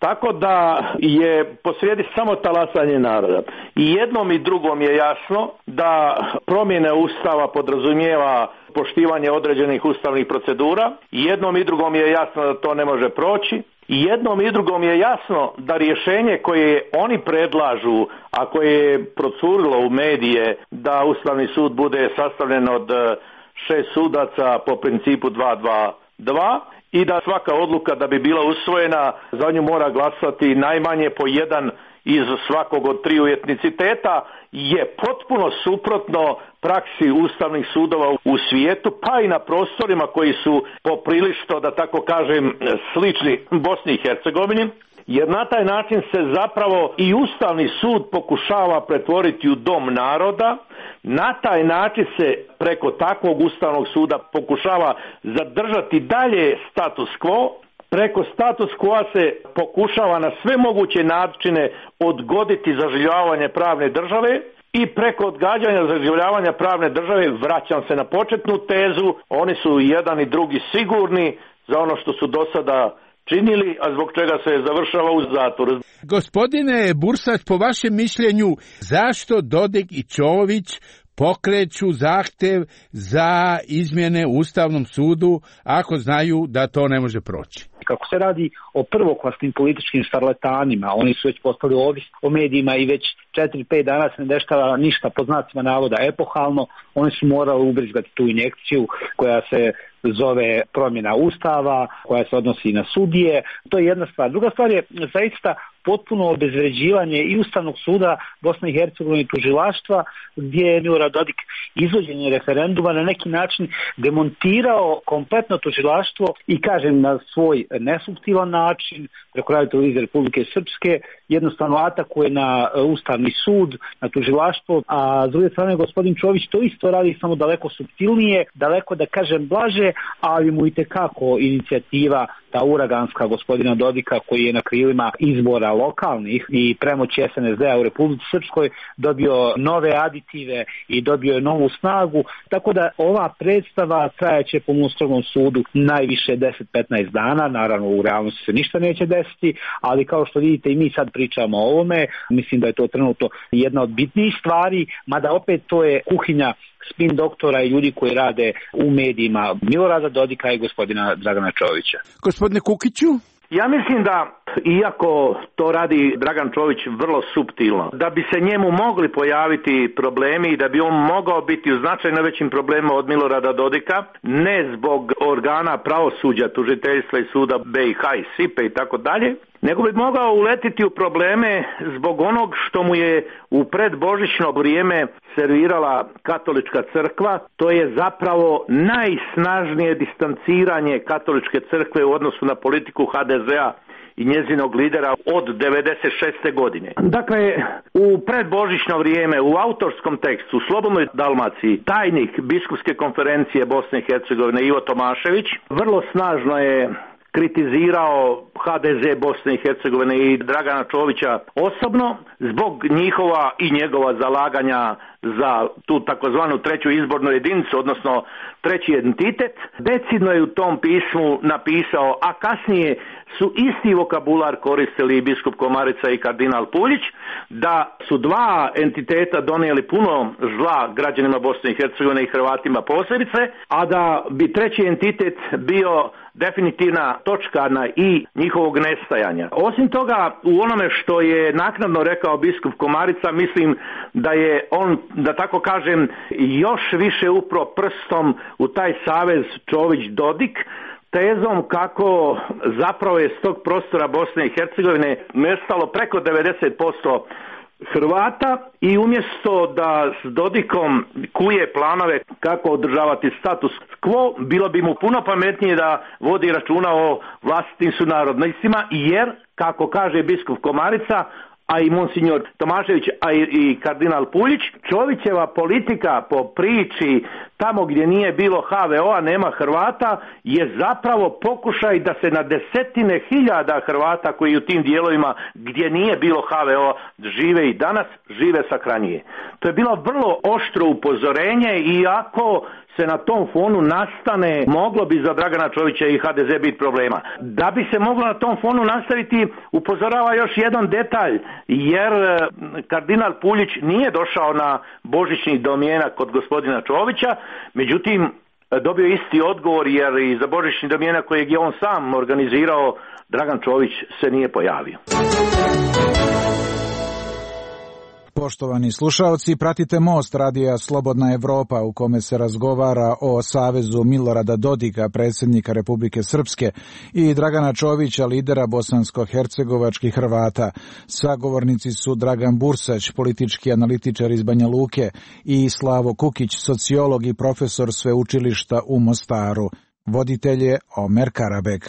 Tako da je posrijedi samo talasanje naroda. I jednom i drugom je jasno da promjene Ustava podrazumijeva poštivanje određenih ustavnih procedura. Jednom i drugom je jasno da to ne može proći. I jednom i drugom je jasno da rješenje koje oni predlažu, a koje je procurilo u medije da Ustavni sud bude sastavljen od 6 sudaca po principu 2-2-2 i da svaka odluka da bi bila usvojena za nju mora glasati najmanje po jedan iz svakog od triju etniciteta, je potpuno suprotno praksi ustavnih sudova u svijetu, pa i na prostorima koji su poprilično, da tako kažem, slični Bosni i Hercegovini, jer na taj način se zapravo i Ustavni sud pokušava pretvoriti u dom naroda. Na taj način se preko takvog Ustavnog suda pokušava zadržati dalje status quo. Preko status quo se pokušava na sve moguće načine odgoditi zaživljavanje pravne države i preko odgađanja zaživljavanja pravne države, vraćam se na početnu tezu, oni su jedan i drugi sigurni za ono što su do sada činili, a zbog čega se završava u zatvoru. Gospodine Bursać, po vašem mišljenju, zašto Dodik i Čović pokreću zahtjev za izmjene u Ustavnom sudu ako znaju da to ne može proći? Kako se radi o prvoklasnim političkim šarlatanima, oni su već postali ovisni o medijima i već 4-5 dana se ne dešava ništa pod znacima navoda epohalno, oni su morali ubrizgati tu injekciju koja se zove promjena Ustava, koja se odnosi na sudije. To je jedna stvar. Druga stvar je zaista potpuno obezvređivanje i Ustavnog suda Bosne i Hercegovine i tužilaštva, gdje je Milorad Dodik izvođenje referenduma na neki način demontirao kompletno tužilaštvo i, kažem, na svoj nesuptilan način preko Radio-televizije Republike Srpske jednostavno atakuje na Ustavni sud, na tužilaštvo, a s druge strane gospodin Čović to isto radi, samo daleko suptilnije, daleko, da kažem, blaže, ali mu itekako inicijativa ta uraganska gospodina Dodika, koji je na krilima izbora lokalnih i premoći SNSD-a u Republici Srpskoj dobio nove aditive i dobio je novu snagu, tako da ova predstava trajaće po Ustavnom sudu najviše 10-15 dana, naravno u realnosti se ništa neće desiti, ali kao što vidite i mi sad pričamo o ovome, mislim da je to trenutno jedna od bitnijih stvari, mada opet to je kuhinja spin doktora i ljudi koji rade u medijima Milorada Dodika i gospodina Dragana Čovića. Gospodine Kukiću? Ja mislim da, iako to radi Dragan Čović vrlo suptilno, da bi se njemu mogli pojaviti problemi i da bi on mogao biti u značajno većim problemima od Milorada Dodika, ne zbog organa pravosuđa, tužiteljstva i suda BiH i SIPE i tako dalje, nego bi mogao uletiti u probleme zbog onog što mu je u predbožićno vrijeme servirala katolička crkva. To je zapravo najsnažnije distanciranje katoličke crkve u odnosu na politiku HDZ-a i njezinog lidera od 96. godine. Dakle, u predbožićno vrijeme, u autorskom tekstu, u Slobodnoj Dalmaciji, tajnik Biskupske konferencije Bosne i Hercegovine Ivo Tomašević vrlo snažno je kritizirao HDZ Bosne i Hercegovine i Dragana Čovića osobno zbog njihova i njegova zalaganja za tu takozvanu treću izbornu jedinicu, odnosno treći entitet. Decidno je u tom pismu napisao, a kasnije su isti vokabular koristili i biskup Komarica i kardinal Puljić, da su dva entiteta donijeli puno zla građanima Bosne i Hercegovine i Hrvatima posebice, a da bi treći entitet bio definitivna točka na i njihovog nestajanja. Osim toga, u onome što je naknadno rekao biskup Komarica, mislim da je on, da tako kažem, još više upro prstom u taj savez Čović-Dodik, tezom kako zapravo je s tog prostora Bosne i Hercegovine nestalo preko 90% Hrvata i umjesto da s Dodikom kuje planove kako održavati status quo, bilo bi mu puno pametnije da vodi računa o vlastitim sunarodnicima, jer, kako kaže biskup Komarica, a i monsignor Tomašević, a i kardinal Puljić, Čovićeva politika po priči tamo gdje nije bilo HVO-a nema Hrvata, je zapravo pokušaj da se na desetine hiljada Hrvata koji u tim dijelovima gdje nije bilo HVO žive i danas, žive sahranjuje. To je bilo vrlo oštro upozorenje i ako se na tom fonu nastane, moglo bi za Dragana Čovića i HDZ biti problema. Da bi se moglo na tom fonu nastaviti, upozorava još jedan detalj, jer kardinal Puljić nije došao na božićni domjenak kod gospodina Čovića, međutim dobio isti odgovor jer i za božićni domjenak kojeg je on sam organizirao, Dragan Čović se nije pojavio. Poštovani slušaoci, pratite Most radija Slobodna Evropa u kome se razgovara o savezu Milorada Dodika, predsjednika Republike Srpske, i Dragana Čovića, lidera bosansko-hercegovačkih Hrvata. Sagovornici su Dragan Bursać, politički analitičar iz Banja Luke, i Slavo Kukić, sociolog i profesor sveučilišta u Mostaru. Voditelj je Omer Karabek.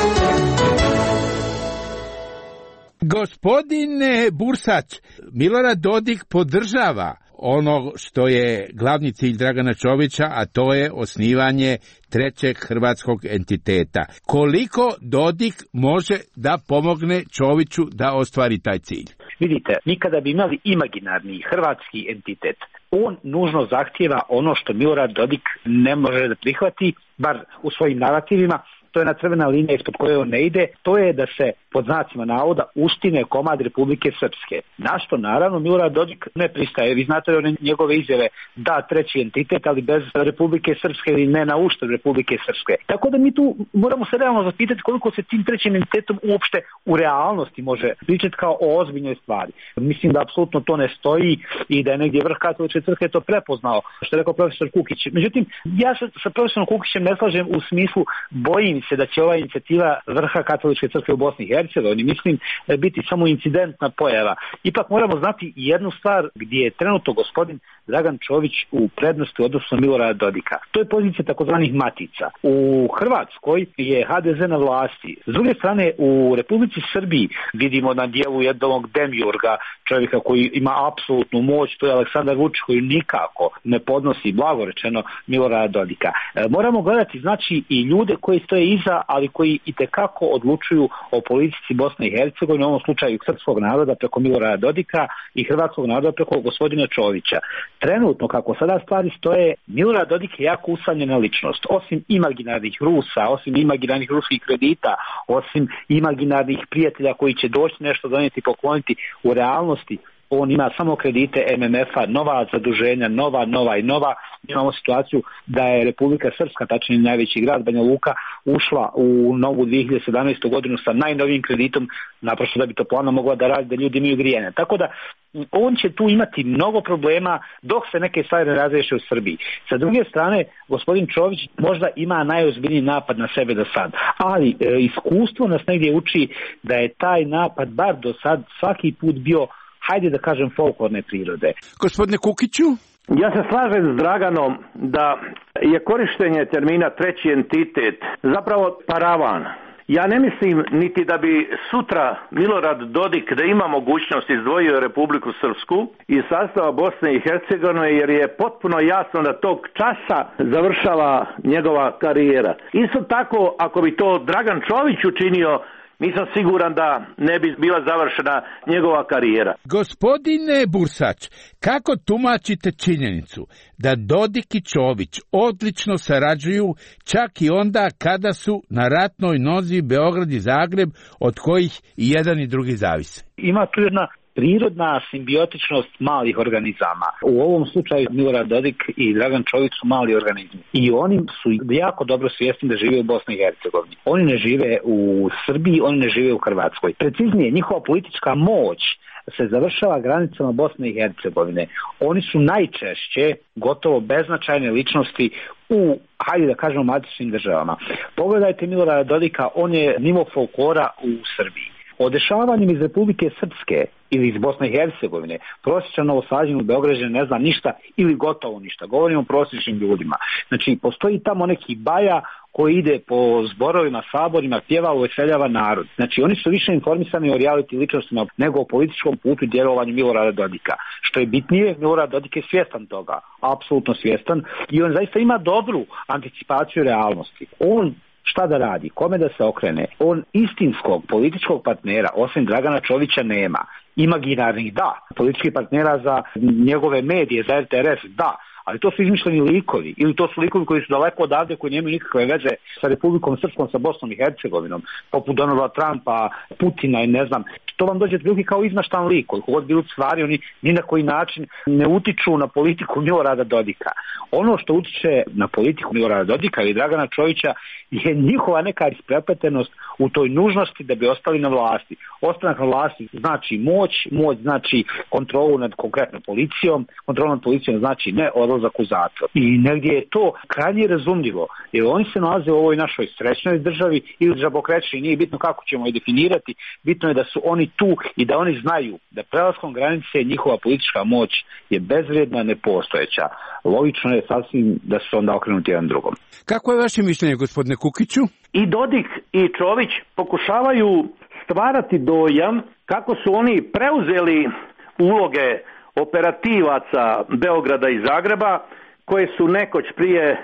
Gospodine Bursać, Milorad Dodik podržava ono što je glavni cilj Dragana Čovića, a to je osnivanje trećeg hrvatskog entiteta. Koliko Dodik može da pomogne Čoviću da ostvari taj cilj? Vidite, mi kada bi imali imaginarni hrvatski entitet, on nužno zahtijeva ono što Milorad Dodik ne može da prihvati, bar u svojim narativima. To je na crvena linija ispod koje on ne ide, to je da se pod znacima navoda ustine komad Republike Srpske. Na što naravno Milorad Dodik ne pristaje. Vi znate one njegove izjave da treći entitet, ali bez Republike Srpske ili ne na uštrb Republike Srpske. Tako da mi tu moramo se realno zapitati koliko se tim trećim entitetom uopšte u realnosti može pričati kao o ozbiljnoj stvari. Mislim da apsolutno to ne stoji i da je negdje vrh katoličke crkve to prepoznao, što je rekao profesor Kukić. Međutim, ja se sa profesorom Kukićem ne slažem u smislu, bojim se da će ova inicijativa vrha katoličke crkve u Bosni i Hercegovini, mislim, biti samo incidentna pojava. Ipak moramo znati jednu stvar gdje je trenutno gospodin Dragan Čović u prednosti odnosno Milorada Dodika. To je pozicija takozvanih matica. U Hrvatskoj je HDZ na vlasti. S druge strane, u Republici Srbiji vidimo na dijelu jednog demiurga, čovjeka koji ima apsolutnu moć, to je Aleksandar Vučić, koji nikako ne podnosi, blago rečeno, Milorada Dodika. Moramo gledati, znači, i ljude koji stoje iza, ali koji itekako odlučuju o politici Bosne i Hercegovine, u ovom slučaju srpskog naroda preko Milorada Dodika i hrvatskog naroda preko gospodina Čovića. Trenutno, kako sada stvari stoje, Milorad Dodik je jako usamljena ličnost. Osim imaginarnih Rusa, osim imaginarnih ruskih kredita, osim imaginarnih prijatelja koji će doći nešto donijeti i pokloniti, u realnosti on ima samo kredite MMF-a, nova zaduženja, nova. Imamo situaciju da je Republika Srpska, tačnije najveći grad Banja Luka, ušla u novu 2017. godinu sa najnovijim kreditom, naprosto da bi toplana mogla da radi, da ljudi imaju grijanje. Tako da on će tu imati mnogo problema dok se neke stvari ne razriješe u Srbiji. Sa druge strane, gospodin Čović možda ima najozbiljniji napad na sebe do sad, ali iskustvo nas negdje uči da je taj napad bar do sad svaki put bio, hajde da kažem, folklorne prirode. Gospodine Kukiću? Ja se slažem s Draganom da je korištenje termina treći entitet zapravo paravan. Ja ne mislim niti da bi sutra Milorad Dodik da ima mogućnost izdvojio Republiku Srpsku iz sastava Bosne i Hercegovine, jer je potpuno jasno da tog časa završava njegova karijera. Isto tako, ako bi to Dragan Čović učinio, nisam siguran da ne bi bila završena njegova karijera. Gospodine Bursać, kako tumačite činjenicu da Dodik i Čović odlično sarađuju čak i onda kada su na ratnoj nozi Beograd i Zagreb, od kojih i jedan i drugi zavise? Ima tu jedna prirodna simbiotičnost malih organizama. U ovom slučaju Milorad Dodik i Dragan Čović su mali organizmi. I oni su jako dobro svjesni da žive u Bosni i Hercegovini. Oni ne žive u Srbiji, oni ne žive u Hrvatskoj. Preciznije, njihova politička moć se završava granicama Bosne i Hercegovine. Oni su najčešće gotovo beznačajne ličnosti u, hajde da kažemo, matičnim državama. Pogledajte Milorada Dodika, on je nivo folklora u Srbiji. O dešavanjima iz Republike Srpske ili iz Bosne i Hercegovine, prosječan Novosađan u Beograđan ne zna ništa ili gotovo ništa. Govorimo o prosječnim ljudima. Znači, postoji tamo neki baja koji ide po zborovima, saborima, pjeva, uveseljava narod. Znači, oni su više informisani o reality ličnostima nego o političkom putu i djelovanju Milorada Dodika. Što je bitnije, Milorad Dodik je svjestan toga, apsolutno svjestan, i on zaista ima dobru anticipaciju realnosti. On šta da radi, kome da se okrene? On istinskog političkog partnera, osim Dragana Čovića, nema. Imaginarnih da, političkih partnera za njegove medije, za RTRS da, ali to su izmišljeni likovi, ili to su likovi koji su daleko odavde, koji nemaju nikakve veze sa Republikom Srpskom, sa Bosnom i Hercegovinom, poput Donalda Trumpa, Putina i ne znam. To vam dođe drugi kao izmaštan lik, koliko god bilo stvari, oni ni na koji način ne utiču na politiku Milorada Dodika. Ono što utiče na politiku Milorada Dodika ili Dragana Čovića je njihova neka isprepletenost u toj nužnosti da bi ostali na vlasti. Ostanak na vlasti znači moć znači kontrolu nad konkretnom policijom, kontrolu nad policijom znači ne odlazak u zatvor. I negdje je to krajnje razumljivo, jer oni se nalaze u ovoj našoj srećnoj državi ili žabokrećni, nije bitno kako ćemo je definirati, bitno je da su oni tu i da oni znaju da prelaskom granice njihova politička moć je bezvrijedna, nepostojeća. Logično je sasvim da su onda okrenuti jedan drugom. Kako je vaše mišljenje, gospodine Kukiću? I Dodik i Čović pokušavaju stvarati dojam kako su oni preuzeli uloge operativaca Beograda i Zagreba, koje su nekoć prije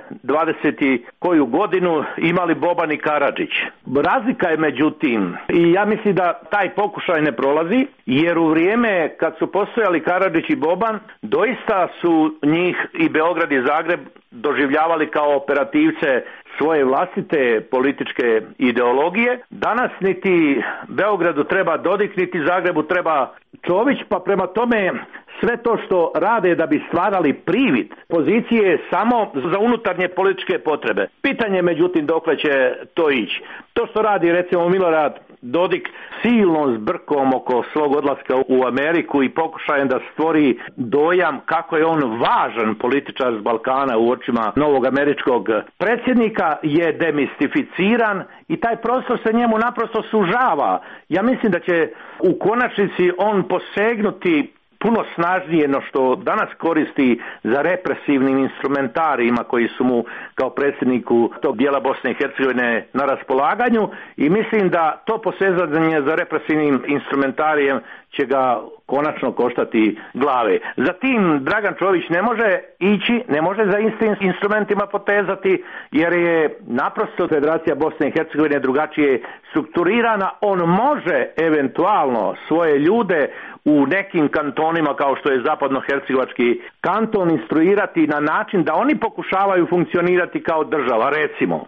20 koju godinu imali Boban i Karadžić. Razlika je međutim, i ja mislim da taj pokušaj ne prolazi, jer u vrijeme kad su postojali Karadžić i Boban, doista su njih i Beograd i Zagreb doživljavali kao operativce svoje vlastite političke ideologije. Danas niti Beogradu treba Dodik, niti Zagrebu treba Čović, pa prema tome sve to što rade da bi stvarali privid pozicije samo za unutarnje političke potrebe. Pitanje međutim dokle će to ići. To što radi recimo Milorad Dodik silnom zbrkom oko svog odlaska u Ameriku i pokušajem da stvori dojam kako je on važan političar s Balkana u očima novog američkog predsjednika je demistificiran i taj prostor se njemu naprosto sužava. Ja mislim da će u konačnici on posegnuti puno snažnije no što danas koristi za represivnim instrumentarijima koji su mu kao predsjedniku tog dijela Bosne i Hercegovine na raspolaganju i mislim da to posezanje za represivnim instrumentarijem će ga konačno koštati glave. Zatim Dragan Čović ne može ići, ne može za istim instrumentima potezati jer je naprosto Federacija Bosne i Hercegovine drugačije strukturirana. On može eventualno svoje ljude u nekim kantonima kao što je zapadnohercegovački kanton instruirati na način da oni pokušavaju funkcionirati kao država. Recimo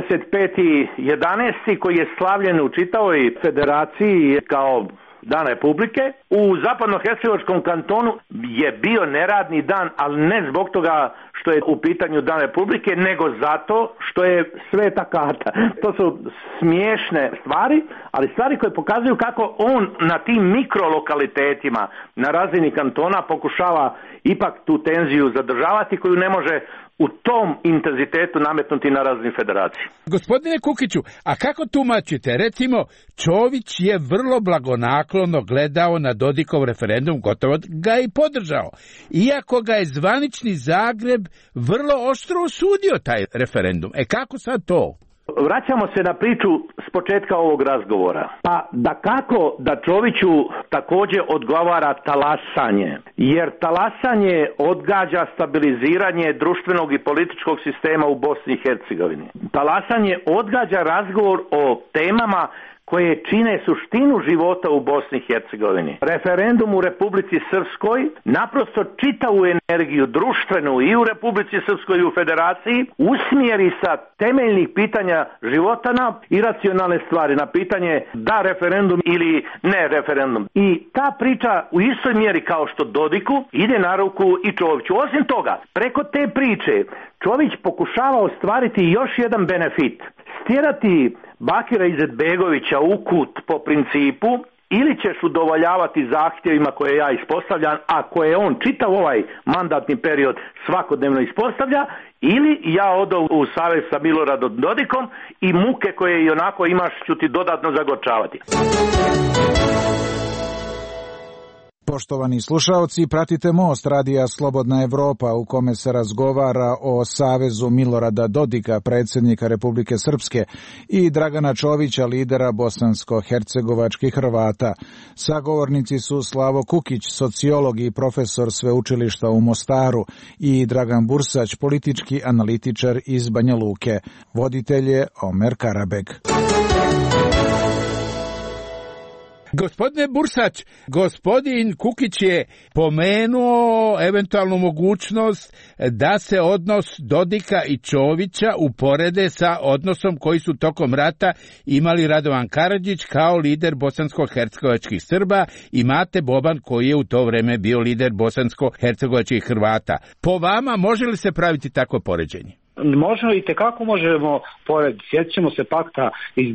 25.11. koji je slavljen u čitavoj federaciji kao Dan Republike, u zapadnohercegovačkom kantonu je bio neradni dan, ali ne zbog toga što je u pitanju Dan Republike, nego zato što je sveta karta. To su smiješne stvari, ali stvari koje pokazuju kako on na tim mikrolokalitetima na razini kantona pokušava ipak tu tenziju zadržavati koju ne može u tom intenzitetu nametnuti na razini federaciji. Gospodine Kukiću, a kako tumačite? Recimo, Čović je vrlo blagonaklono gledao na Dodikov referendum, gotovo ga i podržao. Iako ga je zvanični Zagreb vrlo oštro osudio taj referendum. Kako sad to? Vraćamo se na priču s početka ovog razgovora. Pa da kako da Čoviću također odgovara talasanje, jer talasanje odgađa stabiliziranje društvenog i političkog sistema u Bosni i Hercegovini. Talasanje odgađa razgovor o temama koje čine suštinu života u Bosni i Hercegovini. Referendum u Republici Srpskoj naprosto čitavu energiju društvenu i u Republici Srpskoj i u Federaciji usmjeri sa temeljnih pitanja života na iracionalne stvari, na pitanje da referendum ili ne referendum. I ta priča u istoj mjeri kao što Dodiku ide na ruku i Čoviću. Osim toga, preko te priče Čović pokušava ostvariti još jedan benefit. Stjerati Bakira Izetbegovića u kut po principu ili ćeš udovoljavati zahtjevima koje ja ispostavljam, a koje on čitav ovaj mandatni period svakodnevno ispostavlja, ili ja odo u savez sa Miloradom Dodikom i muke koje i onako imaš ću ti dodatno zagorčavati. Poštovani slušaoci, pratite Most radija Slobodna Evropa u kome se razgovara o savezu Milorada Dodika, predsjednika Republike Srpske, i Dragana Čovića, lidera bosansko-hercegovačkih Hrvata. Sagovornici su Slavo Kukić, sociolog i profesor sveučilišta u Mostaru, i Dragan Bursać, politički analitičar iz Banja Luke. Voditelj je Omer Karabeg. Gospodine Bursać, gospodin Kukić je pomenuo eventualnu mogućnost da se odnos Dodika i Čovića uporede sa odnosom koji su tokom rata imali Radovan Karadžić kao lider bosansko-hercegovačkih Srba i Mate Boban koji je u to vreme bio lider bosansko-hercegovačkih Hrvata. Po vama može li se praviti takvo poređenje? Možemo i tekako možemo porediti. Sjećamo se pakta iz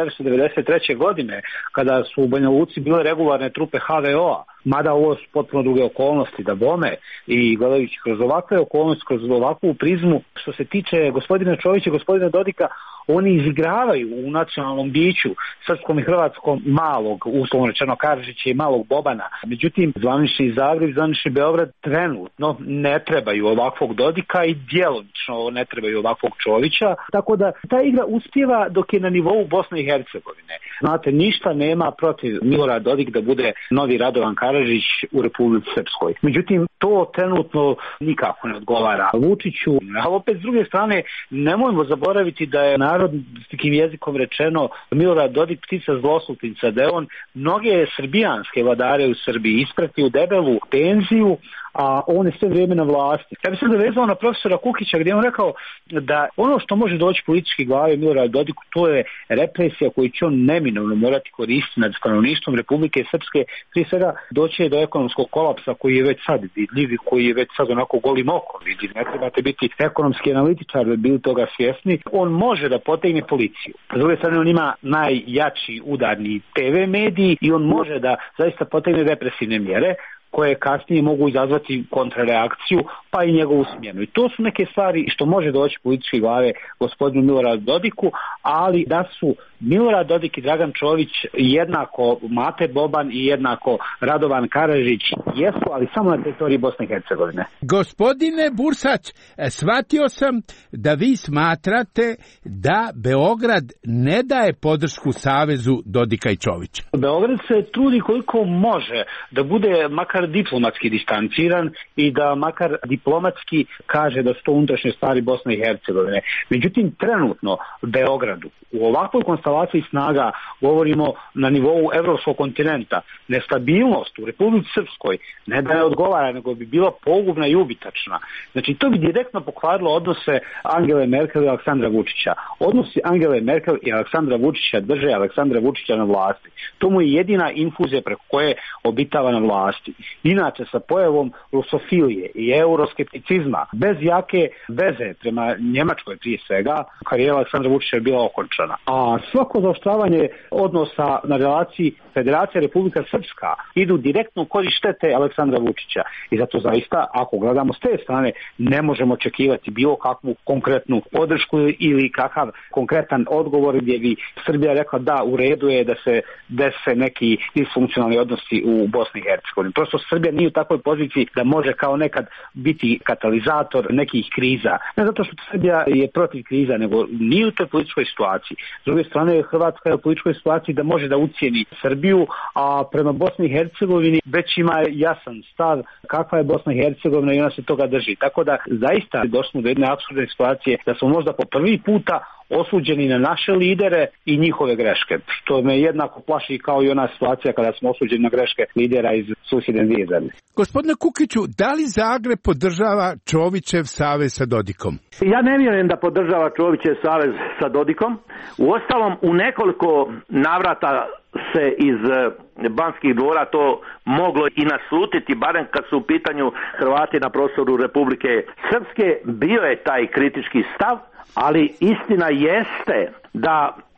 1993. godine kada su u Banja Luci bile regularne trupe HVO-a, mada ovo su potpuno druge okolnosti da bome, i gledajući kroz ovakve okolnosti, kroz ovakvu prizmu, što se tiče gospodina Čovića i gospodina Dodika, oni izigravaju u nacionalnom biću srpskom i hrvatskom malog, uslovno rečeno Karadžića i malog Bobana. Međutim, zvanični Zagreb i zvanični Beograd trenutno ne trebaju ovakvog Dodika i djelomično ne trebaju ovakvog Čovića, tako da ta igra uspjeva dok je na nivou Bosne i Hercegovine. Znate, ništa nema protiv Milorad Dodik da bude novi Radovan Karadžić u Republici Srpskoj. Međutim, to trenutno nikako ne odgovara Vučiću. Ali opet, s druge strane, nemojmo zaboraviti da je narodnim jezikom rečeno Milorad Dodik ptica zloslutnica, da je on mnoge srbijanske vladare u Srbiji ispratio u debelu penziju, a on je sve vrijeme na vlasti. Ja bih se dovezao na profesora Kukića gdje on rekao da ono što može doći politički glave Milorad Dodiku, to je represija koju će on neminovno morati koristiti nad stanovništvom Republike Srpske. Prije svega doći je do ekonomskog kolapsa koji je već sad vidljiv, koji je već sad onako golim okom vidljiv. Ne trebate biti ekonomski analitičar da bili toga svjesni. On može da potegne policiju. S druge strane, on ima najjači udarni TV mediji i on može da zaista potegne represivne mjere koje kasnije mogu izazvati kontrareakciju, pa i njegovu smjenu. I to su neke stvari što može doći političke glave gospodinu Miloradu Dodiku, ali da su Milorad Dodik i Dragan Čović jednako Mate Boban i jednako Radovan Karadžić jesu, ali samo na teritoriji Bosne i Hercegovine. Gospodine Bursać, shvatio sam da vi smatrate da Beograd ne daje podršku savezu Dodika i Čovića. Beograd se trudi koliko može da bude makar diplomatski distanciran i da makar diplomatski kaže da su to unutrašnje stvari Bosne i Hercegovine. Međutim, trenutno Beogradu u ovakvoj konstelaciji snaga, govorimo na nivou evropskog kontinenta, nestabilnost u Republici Srpskoj ne da je odgovara, nego bi bila pogubna i ubitačna. Znači, to bi direktno pokvarilo odnose Angele Merkel i Aleksandra Vučića. Odnosi Angele Merkel i Aleksandra Vučića drže Aleksandra Vučića na vlasti. To mu je jedina infuzija preko koje obitava na vlasti. Inače, sa pojavom rusofilije i euroskepticizma, bez jake veze prema Njemačkoj prije svega, karijera Aleksandra Vučića je bila okončana. A svako zaoštravanje odnosa na relaciji Federacija Republika Srpska idu direktno u korist štete Aleksandra Vučića. I zato zaista, ako gledamo s te strane, ne možemo očekivati bilo kakvu konkretnu podršku ili kakav konkretan odgovor gdje bi Srbija rekla da u redu je da se dese neki disfunkcionalni odnosi u Bosni i Hercegovini. Prosto Srbija nije u takvoj poziciji da može kao nekad biti katalizator nekih kriza. Ne zato što Srbija je protiv kriza, nego nije u toj političkoj situaciji. S druge strane, Hrvatska je u političkoj situaciji da može da ucijeni Srbiju, a prema Bosni i Hercegovini već ima jasan stav kakva je Bosna i Hercegovina i ona se toga drži. Tako da zaista došli do jedne apsurdne situacije da smo možda po prvi puta osuđeni na naše lidere i njihove greške, što me jednako plaši kao i ona situacija kada smo osuđeni na greške lidera iz susjedne dvije zemlje. Gospodine Kukiću, da li Zagreb podržava Čovićev savez sa Dodikom? Ja ne vjerujem da podržava Čovićev savez sa Dodikom. Uostalom, u nekoliko navrata se iz Banskih dvora to moglo i naslutiti, barem kad su u pitanju Hrvati na prostoru Republike Srpske, bio je taj kritički stav, ali istina jeste da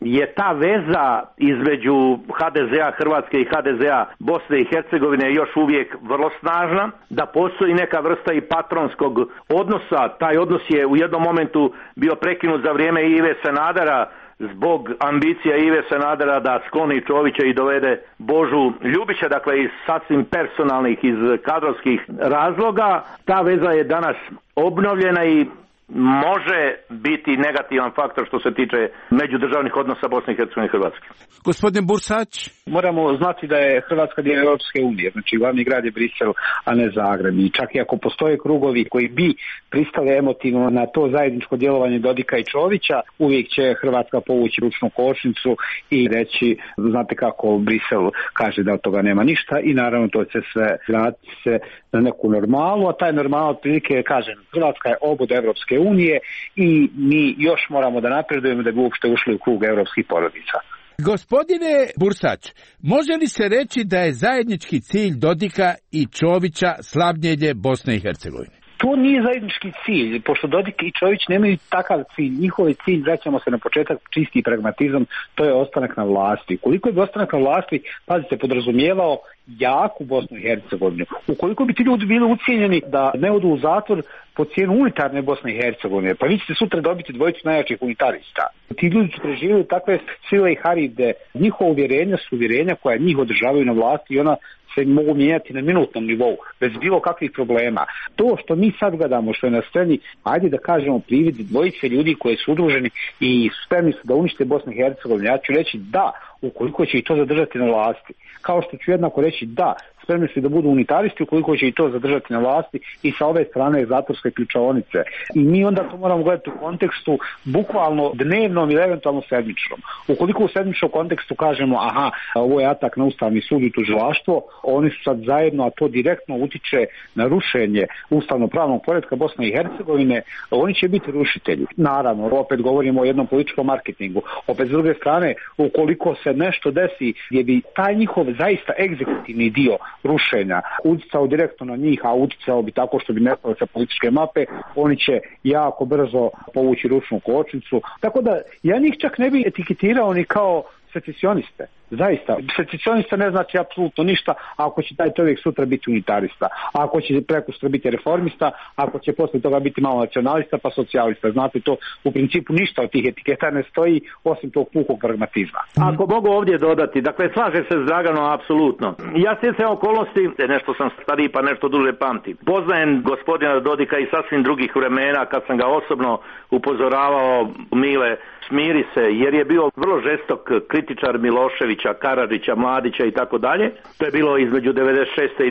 je ta veza između HDZ-a Hrvatske i HDZ-a Bosne i Hercegovine još uvijek vrlo snažna, da postoji neka vrsta i patronskog odnosa. Taj odnos je u jednom momentu bio prekinut za vrijeme Ive Sanadera zbog ambicija Ive Sanadera da skloni Čovića i dovede Božu Ljubića, dakle iz sasvim personalnih, iz kadrovskih razloga. Ta veza je danas obnovljena i može biti negativan faktor što se tiče međudržavnih odnosa Bosne i Hercegovine i Hrvatske. Gospodin Bursać? Moramo znati da je Hrvatska dio Europske unije, znači glavni grad je Brisel, a ne Zagreb. I čak i ako postoje krugovi koji bi pristali emotivno na to zajedničko djelovanje Dodika i Čovića, uvijek će Hrvatska povući ručnu kočnicu i reći, znate kako Brisel kaže da od toga nema ništa, i naravno to će sve vratiti se na neku normalu, a taj normal otprilike, kažem, Hrvatska je obod Europske unije i mi još moramo da napredujemo da bi uopšte ušli u krug europskih porodica. Gospodine Bursać, može li se reći da je zajednički cilj Dodika i Čovića slabljenje Bosne i Hercegovine? To nije zajednički cilj, pošto Dodik i Čović nemaju takav cilj. Njihov cilj, vraćamo se na početak, čisti pragmatizam, to je ostanak na vlasti. Ukoliko bi ostanak na vlasti, pazite, podrazumijevao jaku Bosnu i Hercegovinu, ukoliko bi ti ljudi bili ucijenjeni da ne odu u zatvor po cijenu unitarne Bosne i Hercegovine, pa vi ćete sutra dobiti dvojicu najjačih unitarista. Ti ljudi su preživjeli takve sile i haride. Njihova uvjerenja su uvjerenja koja njih održavaju na vlasti i ona se mogu mijenjati na minutnom nivou, bez bilo kakvih problema. To što mi sad gledamo, što je na sceni, ajde da kažemo privid dvojice ljudi koji su udruženi i spremni su da unište Bosnu i Hercegovinu. Ja ću reći da, ukoliko će i to zadržati na vlasti. Kao što ću jednako reći da, spremni su da budu unitaristi ukoliko će i to zadržati na vlasti i sa ove strane zatvorske ključaonice. I mi onda to moramo gledati u kontekstu bukvalno dnevnom ili eventualno sedmičnom. Ukoliko u sedmičnom kontekstu kažemo aha, ovo je atak na Ustavni sud i tužilaštvo, oni su sad zajedno, a to direktno utiče na rušenje ustavno-pravnog poretka Bosne i Hercegovine, oni će biti rušitelji. Naravno, opet govorimo o jednom političkom marketingu. Opet s druge strane, ukoliko se nešto desi gdje bi taj njihov zaista egzekutivni dio rušenja uticao direktno na njih, a uticao bi tako što bi nestalo sa političke mape, oni će jako brzo povući ručnu kočnicu. Tako da ja njih čak ne bi etiketirao ni kao secesioniste. Zaista, secesionista ne znači apsolutno ništa ako će taj čovjek sutra biti unitarista, ako će prekustra biti reformista, ako će posle toga biti malo nacionalista pa socijalista. Znate, to u principu ništa od tih etiketa ne stoji osim tog pukog pragmatizma. Ako mogu ovdje dodati, dakle slaže se s Draganom apsolutno. Ja stjecajem okolnosti, nešto sam stariji pa nešto duže pamtim. Poznajem gospodina Dodika i sasvim drugih vremena kad sam ga osobno upozoravao, Mile, smiri se, jer je bio vrlo žestok kritičar Miloševića, Karadžića, Mladića i tako dalje. To je bilo između 96. i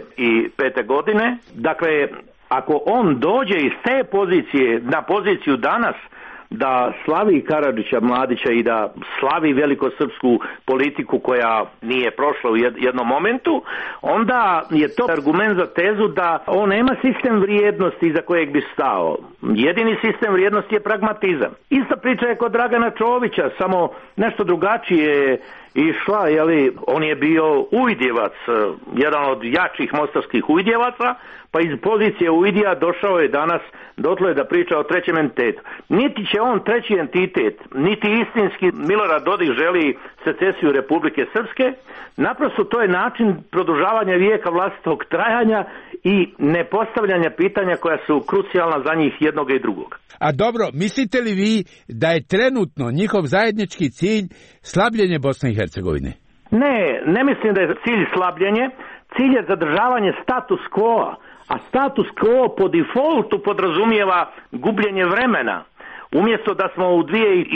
2005. godine. Dakle, ako on dođe iz te pozicije na poziciju danas, da slavi Karadžića, Mladića i da slavi velikosrpsku politiku koja nije prošla u jednom momentu, onda je to argument za tezu da on nema sistem vrijednosti iza kojeg bi stao. Jedini sistem vrijednosti je pragmatizam. Ista priča je kod Dragana Čovića, samo nešto drugačije išla, on je bio ujdjevac, jedan od jačih mostarskih ujdjevaca, pa iz pozicije ujdija došao je danas dotle da priča o trećem entitetu. Niti će on treći entitet, niti istinski Milorad Dodik želi secesiju Republike Srpske, naprosto to je način produžavanja vijeka vlastitog trajanja i nepostavljanja pitanja koja su krucijalna za njih jednog i drugog. A dobro, mislite li vi da je trenutno njihov zajednički cilj slabljenje Bosne i Hercegovine? Ne mislim da je cilj slabljenje, cilj je zadržavanje status quo, a status quo po defaultu podrazumijeva gubljenje vremena. Umjesto da smo u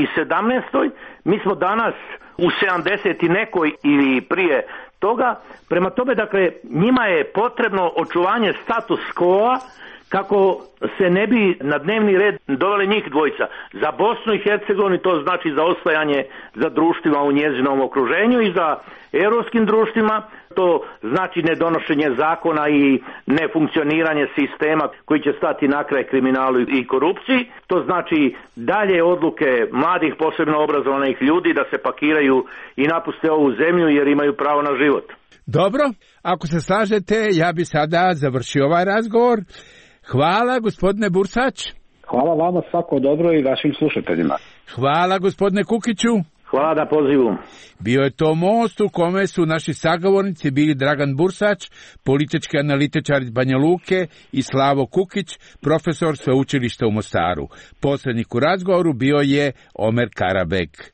2017. mi smo danas u 70 i nekoj ili prije toga. Prema tome, dakle, njima je potrebno očuvanje status quo kako se ne bi na dnevni red doveli njih dvojica. Za Bosnu i Hercegovinu to znači za ostajanje za društvima u njezinom okruženju i za europskim društvima. To znači nedonošenje zakona i nefunkcioniranje sistema koji će stati na kraj kriminalu i korupciji. To znači dalje odluke mladih, posebno obrazovanih ljudi da se pakiraju i napuste ovu zemlju jer imaju pravo na život. Dobro, ako se slažete, ja bi sada završio ovaj razgovor. Hvala, gospodine Bursać. Hvala vama, svako dobro i vašim slušateljima. Hvala, gospodine Kukiću. Hvala na pozivu. Bio je to most u kome su naši sagovornici bili Dragan Bursać, politički analitičar iz Banja Luke, i Slavo Kukić, profesor sveučilišta u Mostaru. Posrednik u razgovoru bio je Omer Karabek.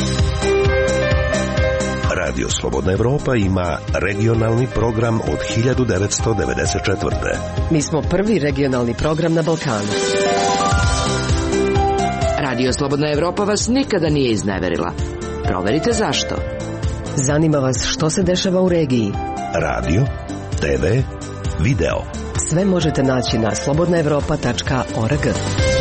Radio Slobodna Evropa ima regionalni program od 1994. Mi smo prvi regionalni program na Balkanu. Radio Slobodna Evropa vas nikada nije izneverila. Proverite zašto. Zanima vas što se dešava u regiji. Radio, TV, video. Sve možete naći na slobodnaevropa.org.